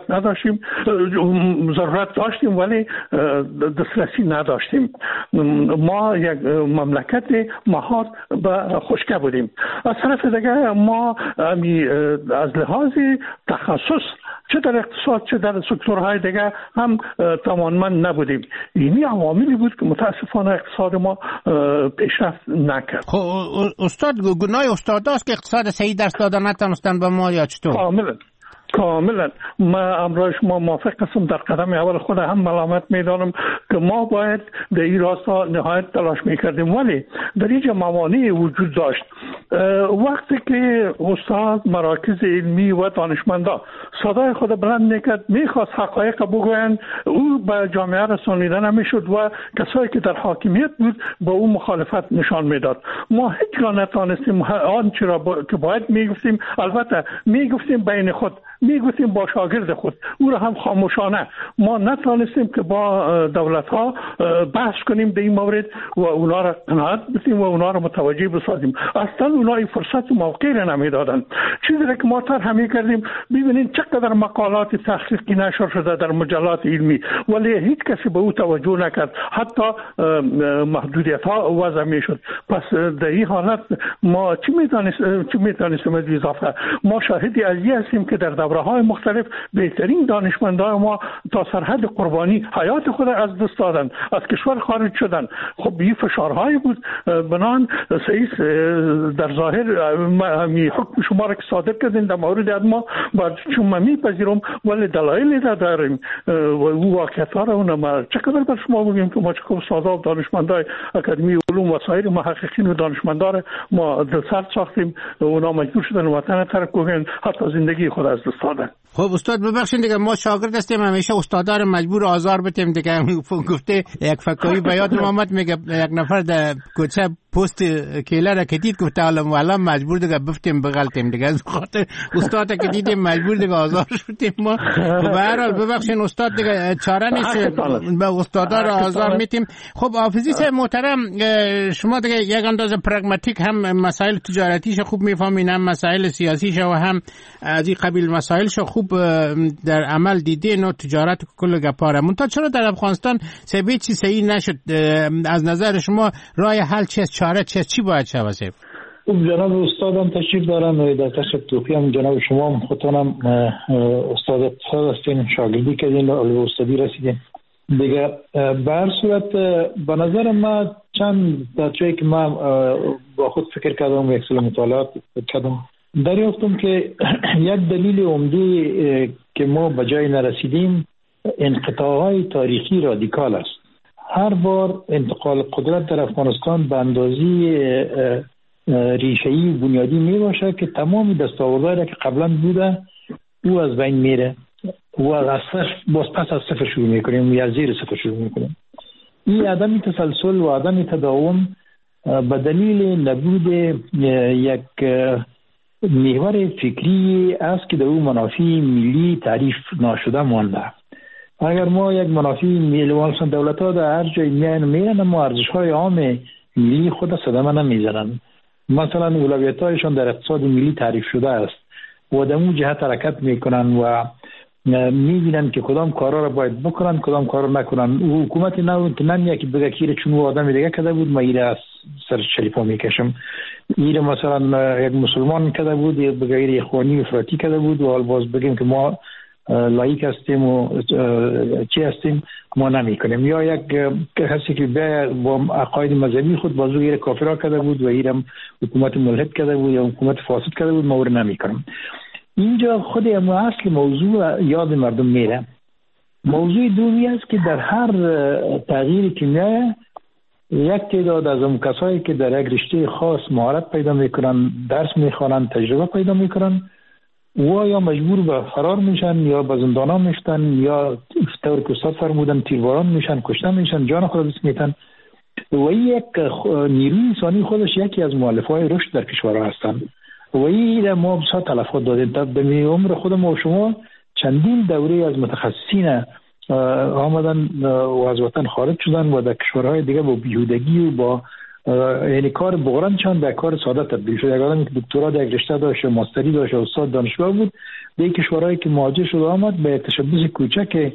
داشتیم ولی دسترسی نداشتیم. ما یک مملکت محاط به خشکه بودیم. از طرف دیگه ما از لحاظ تخصص چه در اقتصاد چه در سکتورهای دیگه هم توانمند نبودیم. اینی عواملی بود که متاسفانه اقتصاد ما پیشرفت نکرد. خب استاد، گناه استاداست که اقتصاد صحیح درس دادن نتونستن به ما یا چطور؟ کاملا ما امروز شما موافق هستم. در قدم اول خود هم ملامت میدانم که ما باید در این راستا نهایت تلاش میکردیم، ولی در اینجا موانعی وجود داشت. وقتی که استاد، مراکز علمی و دانشمندا صدای خود بلند میکرد، میخواست حقایق بگویند، او به جامعه رسانیده نمیشد و کسایی که در حاکمیت بود با او مخالفت نشان میداد. ما هیچگاه نتانستیم آنچه را که باید میگفتیم، البته میگفتیم بین خود، میگفتیم با شاگرد خود، او را هم خاموشانه. ما نتانستیم که با دولت ها بحث کنیم در این مورد و اونا را قناعت بدیم و اونا را متوجه بسازیم. اصلا اونا این فرصت و موقعی را نمیدادن. چیزی را که ما طرح میکردیم، ببینید چقدر مقالات تحقیقی نشر شده در مجلات علمی، ولی هیچ کسی به او توجه نکرد، حتی محدودیت ها وضع میشد. پس در این حالت ما چی میتونستیم از اضافه؟ ما شاهدی از این هستیم که در دوره‌های مختلف بهترین دانشمندان ما تا سرحد قربانی حیات خود از دست دادن، از کشور خارج شدن. خب این فشارهایی بود، بنان سعی در ظاهر می حکم شما را که صادر کردین در مورد ما با شما میپذیرم، ولی دلایلی داریم و او واقعیت‌ها را اونم چقدر بر شما بگیم که ما چقدر استادا و دانشمندای اکادمی علوم و سایر محققین و دانشمندان ما دلسرد ساختیم، اونا مجبور شدن وطن ترک کنن، حتی زندگی خود از دست دادن. خب استاد ببخشید دیگه، ما شاگرد هستیم، همیشه استادا رو مجبور آزار بدیم دیگه. گفته یک فکری به یاد محمد میگه یک نفر در کوچه پست کیله را که دید گفته حالا مجبور دیگه بفتیم بغلتیم دیگه، از خاطر استاد که دیدیم مجبور دیگه آزار شدیم ما. به هر حال ببخشید استاد دیگه چاره نیست، به استادا رو آزار میتیم. خب حافظی صاحب محترم، شما دیگه یک اندازه پرگماتیک هم مسائل تجارتیش خوب میفهمین، هم مسائل سیاسیش و هم از این قبیل مسائلش خوب در عمل دیدین و تجارت کل گپاره. منتها چرا در افغانستان سبیه چی صحیح نشد؟ از نظر شما راه حل چیست؟ چاره چیست؟ چی باید شود؟ خوب جناب استادم تشریف دارن و در تشریف توفی هم جناب شما خودتانم استاد اقتصاد هستین، شاگردی کردین و استادی رسیدین دیگه. به هر صورت به نظر ما چند دچایی که ما با خود فکر کردم و یک سال مطالعات کردم، دریافتم که یک دلیل عمده که ما به جای نرسیدیم انقطاع‌های تاریخی رادیکال است. هر بار انتقال قدرت در افغانستان به اندازه ریشه‌ای و بنیادی می باشه که تمام دستاوردهایی که قبلا بوده او از بین میره و از باز پس از صفر شروع میکنیم یا زیر صفر شروع میکنیم. این عدم تسلسل و عدم تداوم به دلیل نبود یک محور فکری است که در اون منافع ملی تعریف ناشده مانده. اگر ما یک منافع ملی مثلا دولت‌ها در هر جای میرن اما ارزش‌های عام ملی خود صدمه نمیزنن. مثلا اولویت‌هایشان در اقتصاد ملی تعریف شده است و در اون جهت حرکت میکنن و میبینن که کدام کارا را باید بکنن کدام کارا نکنن. و حکومت نو که نمیاد که بگه که چون آدم دیگه کده بود ما ایره از سر شریفا میکشم، ایره مثلا یک مسلمان کده بود بگه ایره اخوانی افراطی کده بود و حال باز بگیم که ما لایک هستیم و چی هستیم ما نمی کنیم. یا یک کسی که با عقاید مذهبی خود بازو ایره کافرها کده بود و ایره حکومت ملحد کده بود یا حکومت فاسد کده بود ما او نمی کنیم. اینجا خود اما اصل موضوع یاد مردم میره. موضوع دومی است که در هر تغییری که میایه یک تعداد از اون کسایی که در یک رشته خاص مهارت پیدا میکنن، درس میخوانن، تجربه پیدا میکنن و یا مجبور به فرار میشن یا به زندانا میفتن یا طور که استاد فرمودن تیرباران میشن، کشته میشن، جان خود دست میتن و یک نیروی انسانی خودش یکی از مؤلفه‌های رشد در کشورها هستند و این ما بسیار تلفات دادیم. در عمر خود ما و شما چندین دوره از متخصصین آمدن و از وطن خارج شدن و در کشورهای دیگه با بیهودگی و با یعنی کار بغرندشان به کار ساده تبدیل شد. یک آدمی که دکترا در یک رشته داشت، ماستری داشت، استاد دانشگاه بود، در کشورهایی که مهاجر شده آمد به تشبث کوچک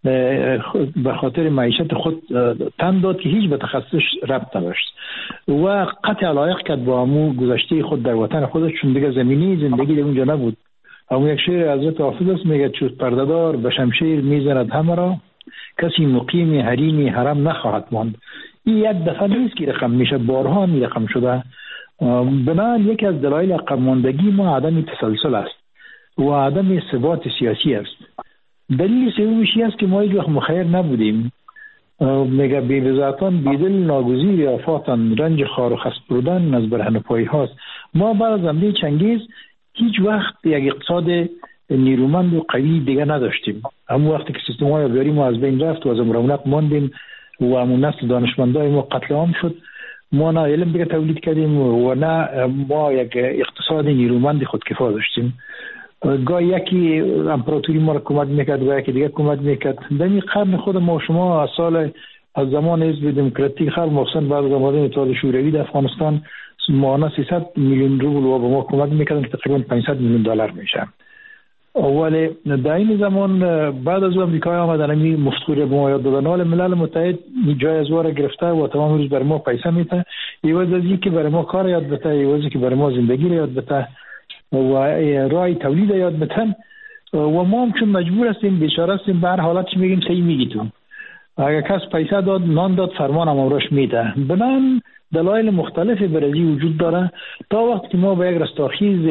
به خاطر معیشت خود تن داد که هیچ به تخصصش ربط نداشت و قطع علایق کرد با همون گذشته خود در وطن خودش، چون دیگه زمینی زندگی در اونجا نبود. همون یک شعر حضرت حافظ است میگه چوت پردهدار به شمشیر میزند همه را، کسی مقیم حریم حرم نخواهد ماند. این یک دفعه نیست که رقم میشه، بارها می رقم شده. بنابراین یکی از دلایل عقب ماندگی ما عدم تسلسل است و عدم ثبات سیاسی است. دلیل سومیش است که ما هیچ وقت مخیر نبودیم. میگه بی‌وزاتان بیدل ناگزیر آفاتن، رنج خار و خس بردن از برهنه پایی هاست. ما بعد از حمله چنگیز هیچ وقت یک اقتصاد نیرومند و قوی دیگه نداشتیم. همون وقتی که سیستم های آبیاری ما از بین رفت و از رونق ماندیم و همون نسل دانشمندای ما قتل عام شد، ما نه علم دیگه تولید کردیم و نه ما یک اقتصاد نیرومند خودکفا داشتیم. گاه یکی امپراتوری ما را کمک میکرد و یکی دیگه کمک میکرد. در این قرن خود ما شما از زمان حزب دموکراتیک خلق مخصوصا بعد از آمدن اتحاد شوروی در افغانستان ماهانه 300 میلیون روبل و به ما کمک میکردن که تقریبا 500 میلیون دلار میشه. اول در این زمان بعد از امریکا آمدن می مفتخوری به ما یاد دادن، حال ملل متحد جای از واره گرفته و تمام روز برای ما پیسه میده، ایواز از اینکه برای ما کار یاد بده، ایوازی که برای ما زندگی یاد بده و رای تولید یاد بدن و ما هم چون مجبور هستیم بیچاره هستیم به هر حالت میگیم صحیح میگی تو. اگر کس پیسه داد نان داد فرمان هم امروش میده. بنان دلایل مختلفی برای وجود داره. تا وقتی که ما به یک رستاخیز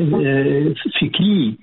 فکری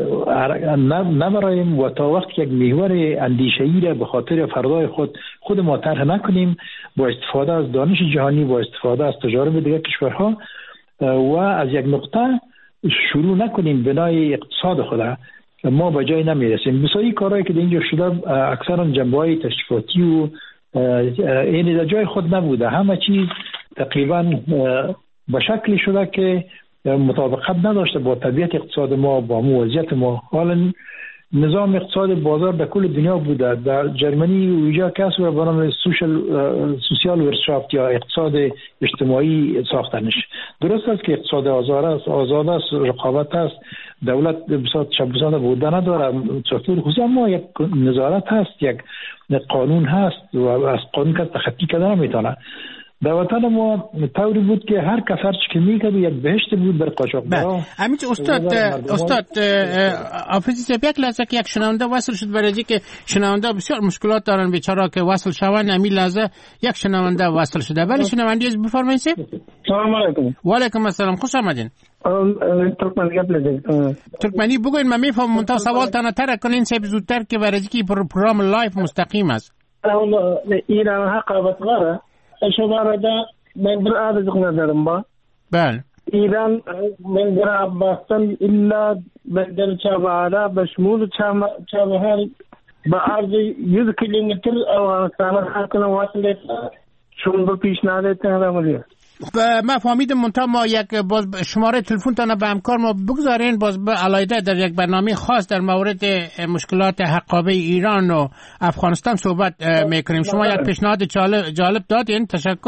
نبرایم و تا وقتی یک محور اندیشه‌ای را به خاطر فردای خود ما طرح نکنیم با استفاده از دانش جهانی، با استفاده از تجارب دیگر کشورها و از یک نقطه شروع نکنیم بنای اقتصاد خود، ما به جای نمیرسیم. بسیاری کارهایی که اینجا شده اکثرا جنبه‌های تشریفاتی و این در جای خود نبوده. همه چیز تقریبا به شکلی شده که مطابقت نداشته با طبیعت اقتصاد ما، با وضعیت ما. حالا نظام اقتصاد بازار در کل دنیا بوده. در جرمنی ویژه کس رو به نام سوسیال ورشافت یا اقتصاد اجتماعی ساختنش. درست است که اقتصاد آزاد است، رقابت است، دولت بسیار تشبثانه بوده نداره، ساختار خصوصی، اما یک نظارت هست، یک قانون هست و از قانون که تخطی کردن نمیتونه. در وطن ما طوری بود که هر کس هر چی که میکرد یک بهشت بود بر قاچاقبرا. همین استاد حافظی صاحب یک لحظه که یک شنونده وصل شد، برای که شنونده بسیار مشکلات دارن بیچاره که وصل شوند، همین لحظه یک شنونده وصل شده. ولی شنوندی از بفرمایید. سلام علیکم. و علیکم السلام، خوش آمدین. ترکمنی گپ لدید. ترکمنی بگوین، من میفهمم منتها سوال تر کنین سب زودتر که برای که پروگرام لایف مستقیم است. ایران حقابت غره شماره دا من بالعادة ندارم با. بله. ایران من در باستن إلا بندر چابهارا بشمول چابهار با عرض 100 کیلومتر افغانستان حاکم واصله شون به پیشنهاد تهران. ما فهمیدم منتها ما یک باز شماره تلفن تان به همکار ما بگذارین، باز به علایده در یک برنامه خاص در مورد مشکلات حقابه ایران و افغانستان صحبت میکنیم. شما یک پیشنهاد جالب دادین، تشکر.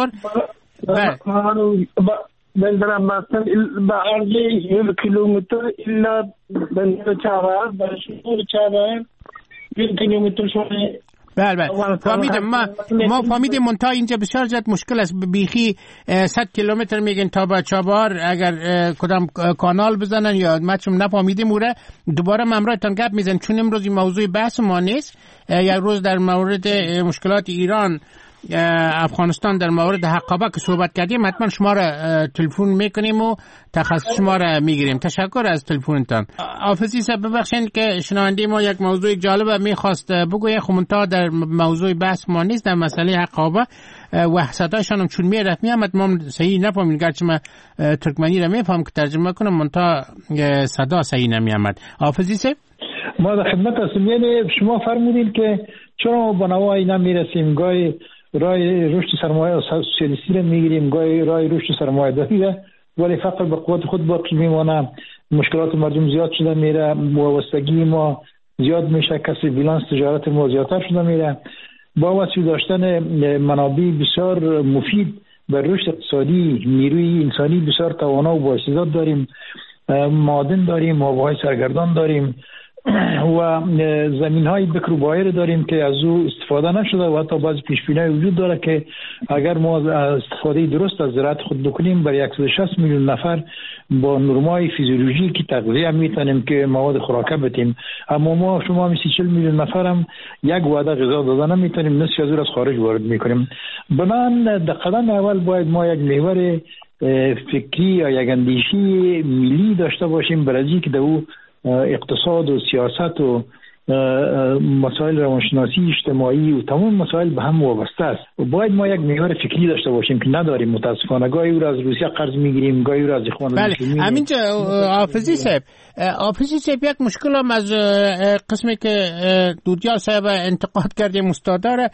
بندر باستن با عرض 1 کیلومتر الا بندر چابهار بشمول چابهار 1 کیلومتر شونه. بله فهمیدم. ما فهمیدیم منتها اینجا بسیار زیاد مشکل است. بیخی 100 کیلومتر میگن تا به چابهار، اگر کدام کانال بزنن یا مچم نفهمیدیم اوره دوباره ممرایتان گپ میزن، چون امروز این موضوع بحث ما نیست. یک روز در مورد مشکلات ایران افغانستان در مورد حقابه که صحبت کردیم حتما شما را تلفن میکنیم و تخصص شما را میگیریم. تشکر از تلفنتان. حافظی صاحب ببخشید که شنونده ما یک موضوع جالب میخواست بگویه، خب منتها در موضوع بحث ما نیست، در مسئله حقابه و صدایشان هم چون میرفت میامد ما صحیح نفهمیم، گرچه من ترکمنی را میفهم که ترجمه کنم منتها صدا صحیح نمیامد. حافظی صاحب ما در خدمت هستیم. یعنی شما فرمودین که چرا با نوای نمیرسیم، گاهی راه رشد سرمایه سوسیالیستی را میگیریم، گاهی راه رشد سرمایه داری را، ولی فقط به قوت خود باقی میمانه، مشکلات مردم زیاد شده میره، وابستگی ما زیاد میشه، کسی بیلانس تجارت ما زیادتر شده میره. با وسیله داشتن منابع بسیار مفید بر رشد اقتصادی، نیروی انسانی بسیار توانا و بااستعداد داریم، معادن داریم، آبهای سرگردان داریم و زمین‌های بکر و بایر داریم که از او استفاده نشده و حتی بعضی پیش‌بینی‌های وجود داره که اگر ما استفاده درست از زراعت خود بکنیم برای 160 میلیون نفر با نرمای فیزیولوژیکی تغذیه میتونیم که مواد خوراکه بدیم. اما ما شما 40 میلیون نفر هم یک وعده غذا داده نمیتونیم، نصف از او از خارج وارد میکنیم. بنابراین در قدم اول باید ما یک محور فکری یا یک اندیشه ملی داشته باشیم برای که در او اقتصاد و سیاست و مسائل روانشناسی اجتماعی و تمام مسائل به هم وابسته است و باید ما یک محور فکری داشته باشیم که نداریم. متاسفانه گاهی او را از روسیه قرض میگیریم، گاهی او را از اخوان المسلمین. همینجا حافظی صاحب یک مشکل هم از قسمی که دودیار صاحب انتقاد کردیم استاداره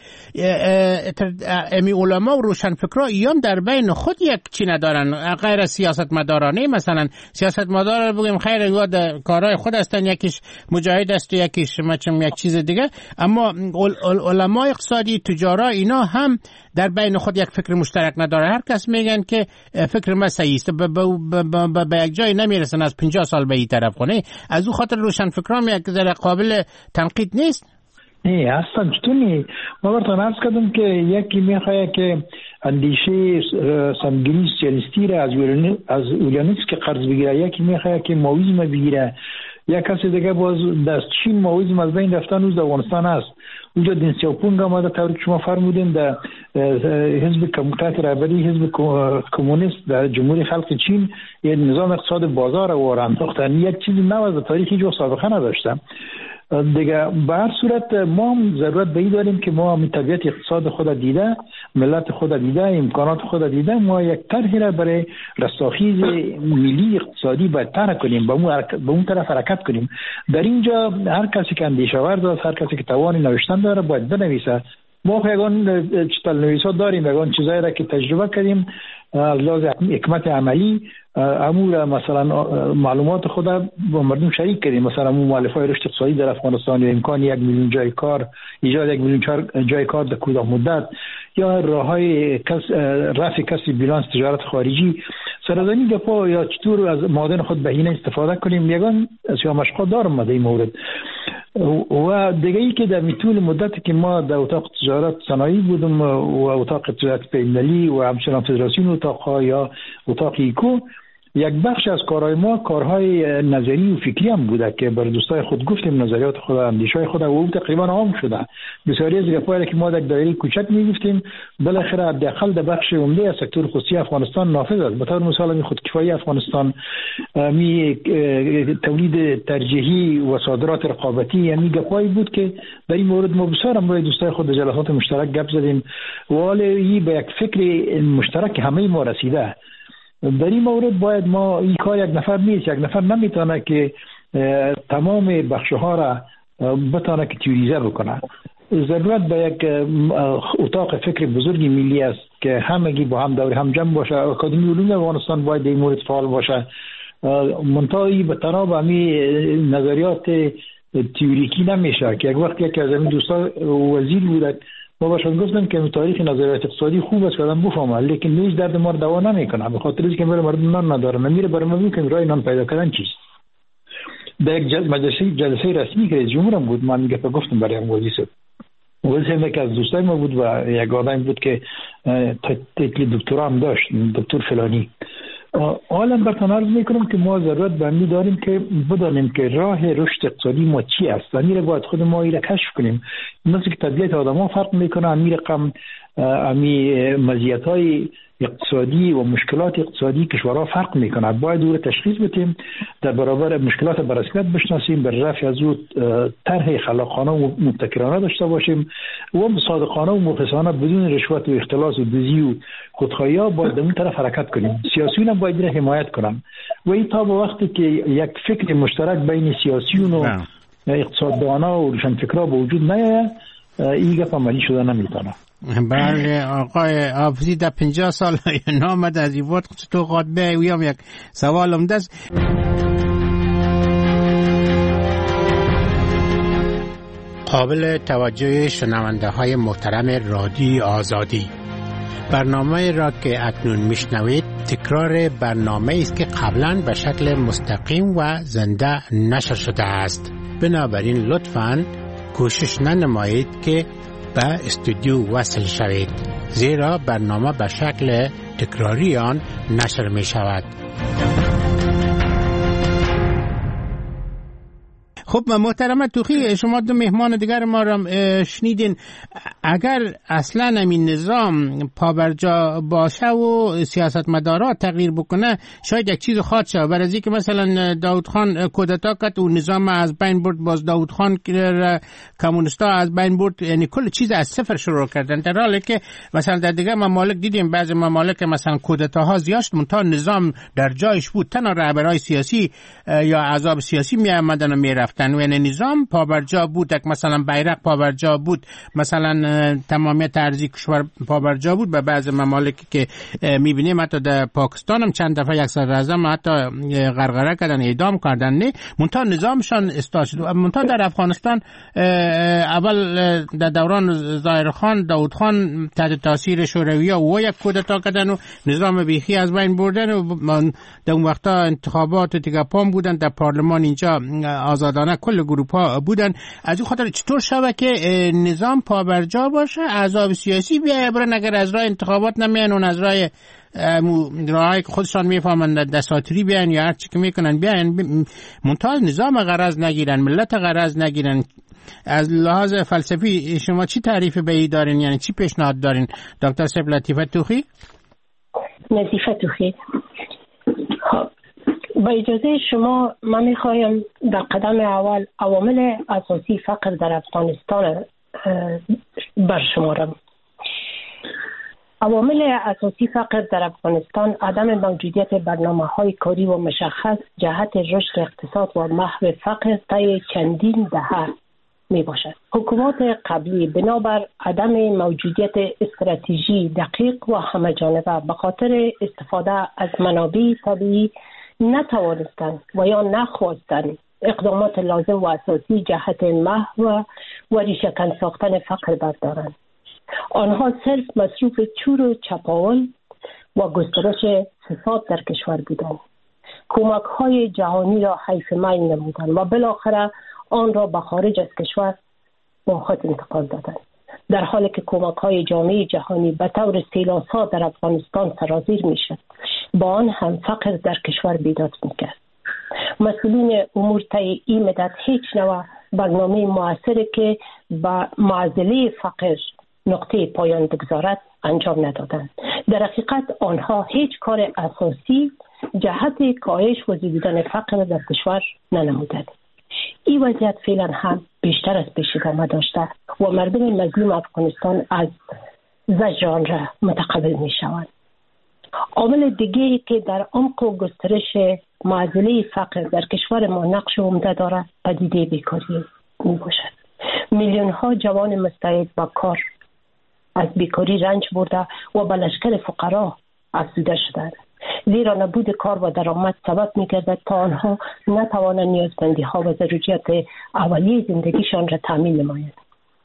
امی علما و روشنفکرا ایام در بین خود یک چی ندارن غیر از سیاست مدارانه. مثلا سیاست مدار بگیم خیر یاد کارهای خود هستن، یکیش مجاهد است و یکیش مچم یک چیز دیگه، اما علمای اقتصادی تجارا اینا هم در بین خود یک فکر مشترک نداره. هر کس میگن که فکر ما صحیح است، به یک جای نمیرسن از 50 سال به این طرف خونه. از او خاطر روشنفکران یک ذره قابل تنقید نیست. نه اصلا چطوری ما براتون عرض کردم که یکی میخواه که اندیشه سمگینی سوسیالیستی را از اولیانیسم که قرض بگیره، یکی میخواه که ماویزم بگیره، یک کسی دیگه باز دست چین ماویزم از بین رفتن از افغانستان است. اونجا دین سیاپونگ آمده طوری که شما فرمودین در حزب کمونیست رهبری حزب کمونیست در جمهوری خلق چین یه نظام اقتصاد بازار رو انداختن. یک چیزی نو از تاریخ هیچ سابقه نداشته دیگه. به هر صورت ما هم ضرورت به این داریم که ما هم طبیعت اقتصاد خود دیده، ملت خود دیده، امکانات خود دیده، ما یک طرحی را برای رستاخیز ملی اقتصادی باید طرح کنیم، به اون طرف حرکت کنیم. در اینجا هر کسی که اندیشه ورز است، هر کسی که توان نوشتن داره باید بنویسه. ما یگان چتالنویسا داریم، یگان چیزایی را که تجربه کردیم از لحاظ حکمت عملی امور مثلا معلومات خود با مردم شریک کردیم. مثلا مؤلفه‌های رشد اقتصادی در افغانستان یا امکان 1 میلیون جای کار، ایجاد 1 میلیون جای کار در کوتاه مدت، یا راههای رفع کسب بیلانس تجارت خارجی، سرزنی گپا یا چطور از معادن خود بهینه استفاده کنیم. یگان سیاه مشقا دارم در این مورد. و دیگه ای که در طول مدتی که ما در اتاق تجارت صنایع بودم و اتاق تجارت بین‌المللی و همچنان فدراسیون اتاق‌ها یا اتاق ایکو، یک بخش از کارهای ما کارهای نظری و فکری هم بوده که بر دوستای خود گفتیم نظریات خود، اندیشه‌های خود و تقریبا عام شده. بسیاری از گپ‌هایی که ما در دایره کوچک می‌گفتیم بالاخره حداقل در بخش عمده از سکتور خصوصی افغانستان نافذ است. به طور مثال خودکفایی افغانستان، تولید ترجیحی و صادرات رقابتی، یعنی گپ‌هایی بود که در این مورد ما بسیار هم با دوستای خود در جلسات مشترک گپ زدیم و حالا به یک فکر مشترک همه ما رسیده. در این مورد باید ما این کار یک نفر نیست، یک نفر نمیتونه که تمام بخشها را بتونه که تیوریزه بکنه. ضرورت به یک اتاق فکر بزرگی ملی است که همگی با هم دور هم جمع باشه. اکادمی علوم افغانستان باید در این مورد فعال باشه. منتهی به تناب همین نظریات تئوریکی نمیشه که یک وقت یکی از این دوستان وزیر بود ما باشد گفتم که تاریخ نظریات اقتصادی خوب است که آدم بفهمه، لیکن نیز درد ما دوا نمیکنه، به خاطر اینکه مردم نان ندارن، نمیره برای ما میگه راه نان پیدا کردن چیست. در یک جلسه رسمی که رئیس جمهور بود من میگه گفتم برای هم وزیر که از دوستای ما بود و یک آدم بود که تیتل دکترا هم داشت، دکتر فلانی. حالا براتون عرض میکنم که ما ضرورت به این داریم که بدانیم که راه رشد اقتصادی ما چی است و این رو باید خود ما این کشف کنیم. مثل که طبیعت آدم‌ها فرق میکنه، این رقم مزیت‌های اقتصادی و مشکلات اقتصادی کشورها فرق میکنه. باید او رو تشخیص بدیم، در برابر مشکلات بررسیت بشناسیم، بر رفع از او طرح خلاقانه و مبتکرانه داشته باشیم و صادقانه و مخلصانه بدون رشوت و اختلاس و دزدی و خودخواهی‌ها باید اون طرف حرکت کنیم. سیاسیون هم باید این حمایت کنن و این تا به وقتی که یک فکر مشترک بین سیاسیون و اقتصاددانا و روشنفکرا به وجود نیاید این گپ عملی شده نمیتونه. بله آقای حافظی در 50 سال نامد از این وقت تو قاطبه ویم یک سوالم دست. قابل توجه شنونده های محترم رادیو آزادی، برنامه را که اکنون میشنوید تکرار برنامه است که قبلا به شکل مستقیم و زنده نشر شده است. بنابراین لطفاً کوشش ننمایید که به استودیو وصل شوید، زیرا برنامه به شکل تکراری آن نشر می شود. خب محترم توخی، شما دو مهمان دیگر ما را شنیدین. اگر اصلا این نظام پابرجا باشه و سیاستمدارا تغییر بکنه شاید یک چیز خواهد شد. برای اینکه مثلا داود خان کودتا کرد و نظام از بین برد، باز داود خان کمونیستا از بین برد، یعنی کل چیز از صفر شروع کردن، در حالی که مثلا در دیگه ممالک دیدیم بعضی ممالک مثلا کودتاها زیاد منتها نظام در جایش بود، تنها رهبرای سیاسی یا احزاب سیاسی می آمدن و می رفتن و یعنی نظام پابرجا بود. مثلا بیرق پابرجا بود، مثلا تمامیت ارضی کشور پابرجا بود. به بعض ممالک که میبینیم حتی در پاکستان هم چند دفعه یک صدر اعظم حتی غرغره کردن، اعدام کردن، نه منتها نظامشان اصلاح شد. منتها در افغانستان اول در دوران ظاهر خان، داود خان تحت تاثیر شوروی‌ها و یک کودتا کردن و نظام بیخی از بین بردن و در اون وقتا انتخابات دیگه پام بودن در پارلمان اینجا آزادانه کل گروه‌ها بودن. از این خاطر چطور شود که نظام پابرجا باشه، احزاب سیاسی بیای برن اگر از راه انتخابات نمیان اون از راه راهی که خودشان میفهمند دساتری بیان یا هر چی که میکنن بیان، منتها نظام غرض نگیرن، ملت غرض نگیرن. از لحاظ فلسفی شما چی تعریف به ای دارین، یعنی چی پیشنهاد دارین دکتر سیب لطیفه توخی؟ لطیفه توخی، با اجازه شما من میخوایم در قدم اول عوامل اساسی فقر در افغانستان برشمارم. عوامل اساسی فقر در افغانستان عدم موجودیت برنامه‌های کاری و مشخص جهت رشد اقتصاد و محو فقر طی چندین دهه می باشد. حکومات قبلی بنابر عدم موجودیت استراتژی دقیق و همه‌جانبه به خاطر استفاده از منابع طبیعی نتوانستند و یا نخواستند اقدامات لازم و اساسی جهت محو و ریشه‌کن ساختن فقر بردارند. آنها صرف مصروف چور و چپاول و گسترش فساد در کشور بودند. کمک‌های جهانی را حیف میل نمودند و بالاخره آن را به خارج از کشور با خود انتقال دادند، در حالی که کمک‌های جامعه جهانی به طور سیلاسا در افغانستان سرازیر می‌شد. با آن هم فقر در کشور بیداد می‌کرد. مسئولین امور طی این مدت هیچ نوع برنامه مؤثری که با معضله فقر نقطه پایان بگذارد انجام ندادند. در حقیقت آنها هیچ کار اساسی جهت کاهش و زیادیدن فقر در کشور ننمودند. این وضعیت فعلا هم بیشتر از پیش ادامه داشته و مردم مظلوم افغانستان از زجر آن را متقبل می شوند. عامل دیگری که در عمق و گسترش معضله فقر در کشور ما نقش عمده دارد پدیده بیکاری می باشد. میلیون ها جوان مستعد با کار از بیکاری رنج برده و به لشکر فقرا افزوده شدند، زیرا نبود کار و درآمد سبب می‌گردد تا آنها نتوانند نیازمندی‌ها و ضروریات اولیه زندگیشان را تامین نمایند.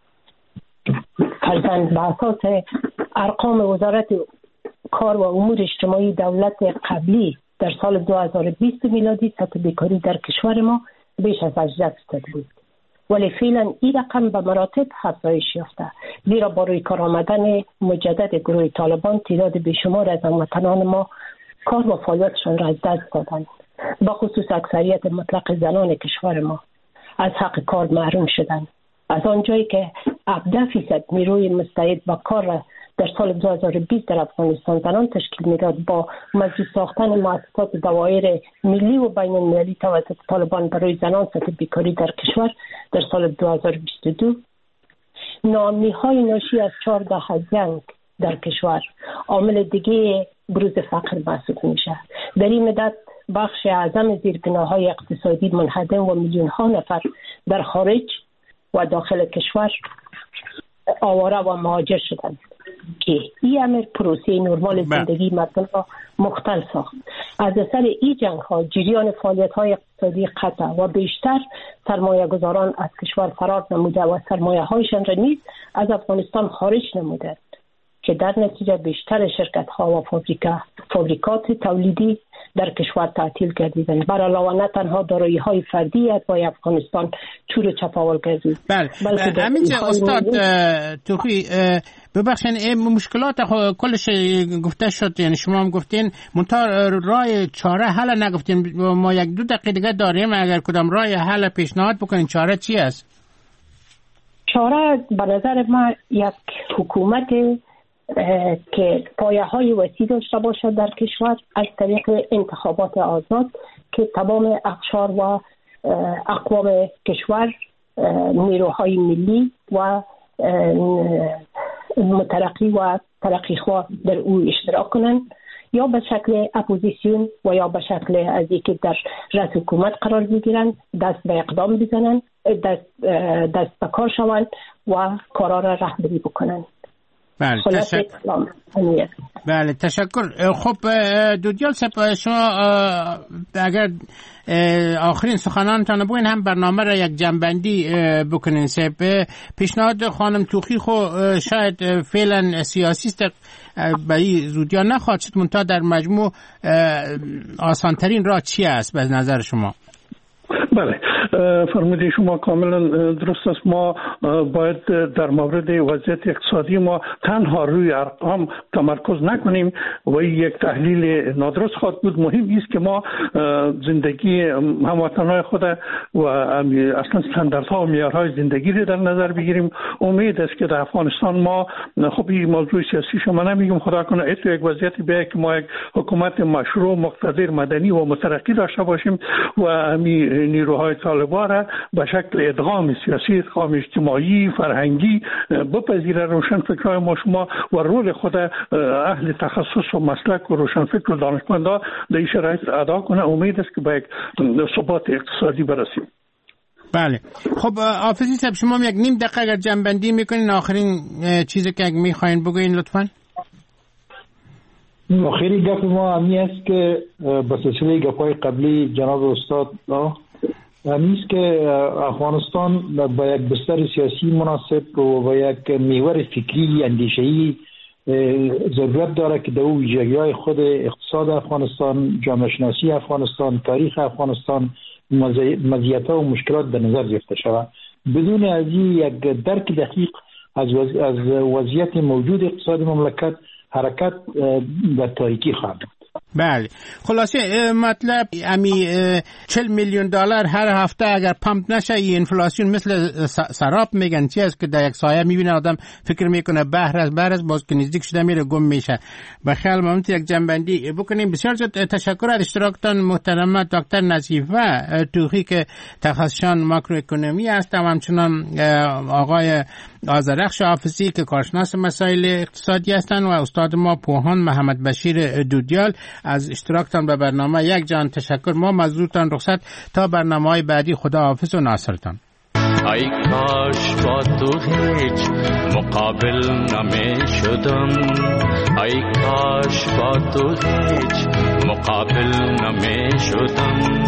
فرضاً به اساس ارقام وزارت کار و امور اجتماعی دولت قبلی در سال 2020 میلادی سطح بیکاری در کشور ما بیش از 18% بود، ولی فعلا این رقم به مراتب افزایش یافته، زیرا با روی کار آمدن مجدد گروه طالبان تعداد بیشمار از هموطنان ما کار و فعالیتشان را از دست دادند. با خصوص اکثریت مطلق زنان کشور ما از حق کار محروم شدند. از آنجایی که 17% نیروی مستعد با کار را در سال 2020 در افغانستان زنان تشکیل میداد، با مجلس ساختن مؤسسات دوایر ملی و بین المللی توسط طالبان برای زنان سطح بیکاری در کشور در سال 2022 ناامنی‌های ناشی از 14 جنگ در کشور عامل دیگه بروز فقر محسوب میشه. در این مدت بخش اعظم زیربناهای اقتصادی منهدم و میلیون ها نفر در خارج و داخل کشور آواره و مهاجر شدند که این امر پروسه نرمال زندگی مردم را مختل ساخت. از اثر این جنگ ها جریان فعالیت های اقتصادی قطع و بیشتر سرمایه گذاران از کشور فرار نموده و سرمایه هایشان را نیز از افغانستان خارج نموده که در نتیجه بیشتر شرکت ها و فابریکات تولیدی در کشور تعطیل گردیدند. بر علاوه نه تنها دارایی های فردی اتباع افغانستان چور چپاول گردید. بله همینجا استاد توخی ببخشید این مشکلات کلش گفته شد، یعنی شما هم گفتین منتها راه چاره حل نگفتین. ما 1-2 دقیقه دیگه داریم، اگر کدام راه حل پیشنهاد بکنین چاره چی است؟ چاره به نظر من یک حکومت که پایه های وسیع داشته باشد در کشور از طریق انتخابات آزاد که تمام اقشار و اقوام کشور، نیروهای ملی و مترقی و ترقیخواه در او اشتراک کنند، یا به شکل اپوزیسیون و یا به شکل از اینکه در رأس حکومت قرار بگیرند، دست به اقدام بزنند، دست به کار شوند و کارا را رهبری بکنند. بله تشکر. خب دودیال صاحب، شما اگر آخرین سخنانتان بگوین هم برنامه را یک جنبندی بکنین. صاحب پیشنهاد خانم توخی خو شاید فعلا سیاسیست به این زودیا نخواهد شد، منتها در مجموع آسانترین راه چی است به نظر شما؟ بله فرموده شما کاملا درست است. ما باید در مورد وضعیت اقتصادی ما تنها روی ارقام تمرکز نکنیم و این یک تحلیل نادرست خواهد بود. مهم است که ما زندگی هموطنان خود و اصلا استانداردها و معیارهای زندگی را در نظر بگیریم. امید است که در افغانستان ما، خب این موضوع سیاسی شما نمیگم، خدا کنه اتو یک وضعیت بیاید که ما یک حکومت مشروع، مقتدر، مدنی و مترقی داشته باشیم و نیروهای طالبان را به شکل ادغام سیاسی، ادغام اجتماعی، فرهنگی بپذیره. روشنفکرای ما شما و رول خود اهل تخصص و مسلک و روشنفکر و دانشمندا در این شرایط ادا کنه. امید است که به یک ثبات اقتصادی برسیم. بله خب حافظی صاحب، شما یک نیم دقیقه اگر جنبندی میکنین آخرین چیزی که میخواین بگوین لطفاً. آخری گپ ما همی است که به سلسله گپ‌های قبلی جناب استاد همی است که افغانستان با یک بستر سیاسی مناسب و با یک محور فکری اندیشه‌ای ضرورت داره که در او ویژگی‌های خود اقتصاد افغانستان، جامعه شناسی افغانستان، تاریخ افغانستان مزیت‌ها و مشکلات در نظر گرفته شود. بدون از یک درک دقیق از وضعیت موجود اقتصاد مملکت، حرکت در تاریکی خواهد بود. بله، خلاصه مطلب امی 40 میلیون دلار هر هفته اگر پمپ نشه، این انفلاسیون مثل سراب میگن چی است که در یک سایه میبینه آدم فکر میکنه بحر است باز که نزدیک شده میره گم میشه. بخیال ممت یک جنبندی بکنیم. بسیار زیاد تشکر از اشتراکتان محترم دکتر نظیفه توخی که تخصصشان ماکرو اکونومی است و همچنان آقای آذرخش حافظی که کارشناس مسائل اقتصادی هستند و استاد ما پوهان محمد بشیر دودیال از اشتراکتان به برنامه. یک جان تشکر. ما مزدورتان رخصت تا برنامه‌های بعدی. خدا حافظ و ناصرتان. ای کاش با تو هیچ مقابل نمی شدم، ای کاش با تو هیچ مقابل نمی شدم.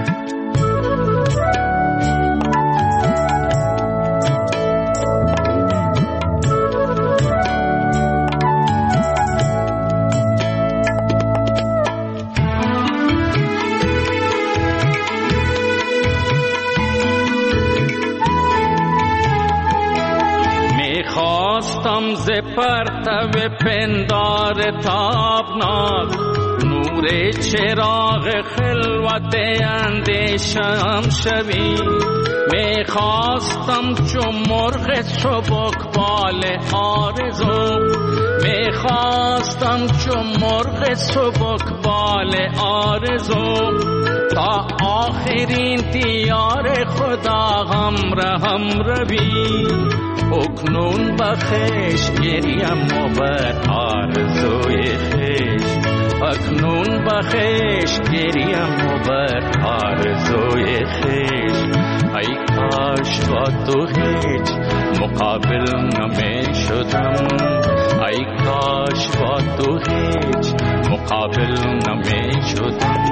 خواستم ز پرتو پندار تابناک نور چراغ خلوت اندیشم شوی. می خواستم چو مرغ سبکبال آرزو، می خواستم چو مرغ سبکبال آرزو تا آخرین دیار خدا هم روی. اکنون بخش گریم و بر آرزوی خیش، اکنون بخش گریم و بر آرزوی خیش. ای کاش با تو هیچ مقابل نمی شدم، ای کاش با تو هیچ مقابل نمی شدم.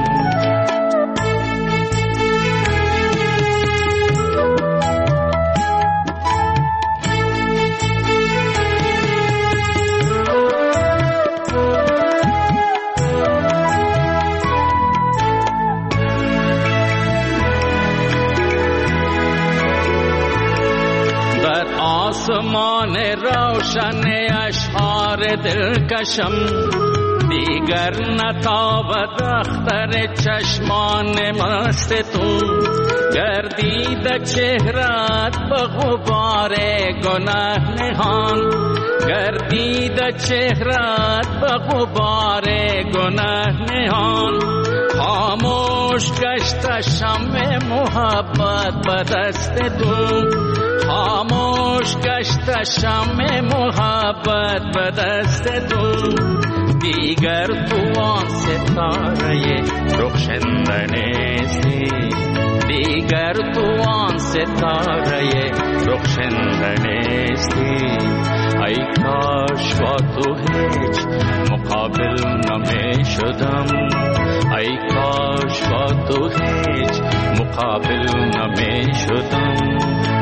آسمان روشن اشعار دلکشم دیگر نتابد اختر چشمان مست تو. گردید چهرت به غبار گناه نهان، گردید چهرت به غبار گناه نهان. خاموش گشت شمع محبت به دست تو، خاموش گشت شمع محبت به دست تو. دیگر تو آن ستاره رخشنده نیستی، دیگر تو آن ستاره رخشنده نیستی. ای کاش با تو هیچ مقابل نمی شدم، ای کاش با تو هیچ مقابل نمی شدم.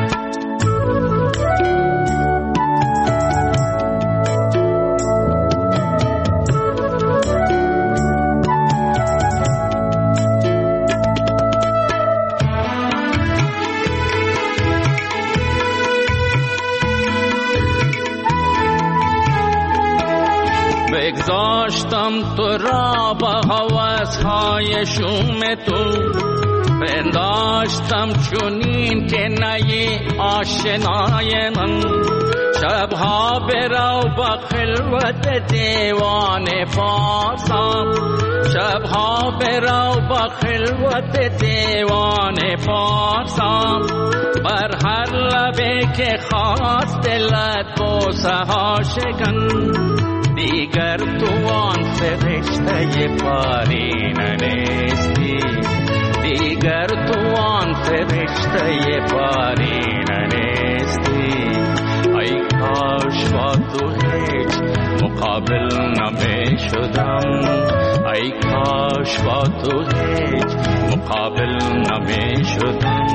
بگذاشتم تو را با هوس‌های شوم تو، پنداشتم چونین که نی آشنای من. شبها برو با خلوت دیوان پارسا، شبها برو با خلوت دیوان پارسا. بر هر لبه که خواست دلت بوسه ها شکن، دیگر تو آن فرشته پارینه نیستی، دیگر تو آن فرشته پارینه نیستی. ای کاش با تو هیچ مقابل نمی شدم، ای کاش با تو هیچ مقابل نمی شدم.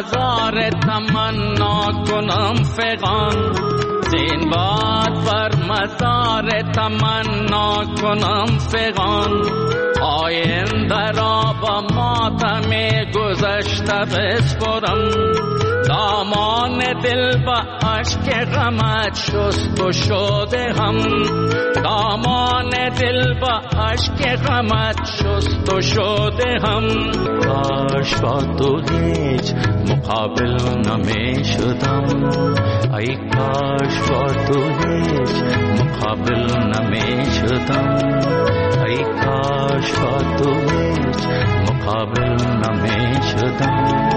هزار تمنا کنم فغان زین باد بر مزار تمنا کنم فغان آینده را با ماتم گذشته بسپرم دامان دل با عشق غمت شست و شده هم دامان دل با عشق غمت شست و شده هم کاش با تو هیچ مقابل نمی شدم ای کاش با تو هیچ مقابل نمی شدم ای کاش با تو هیچ مقابل نمی شدم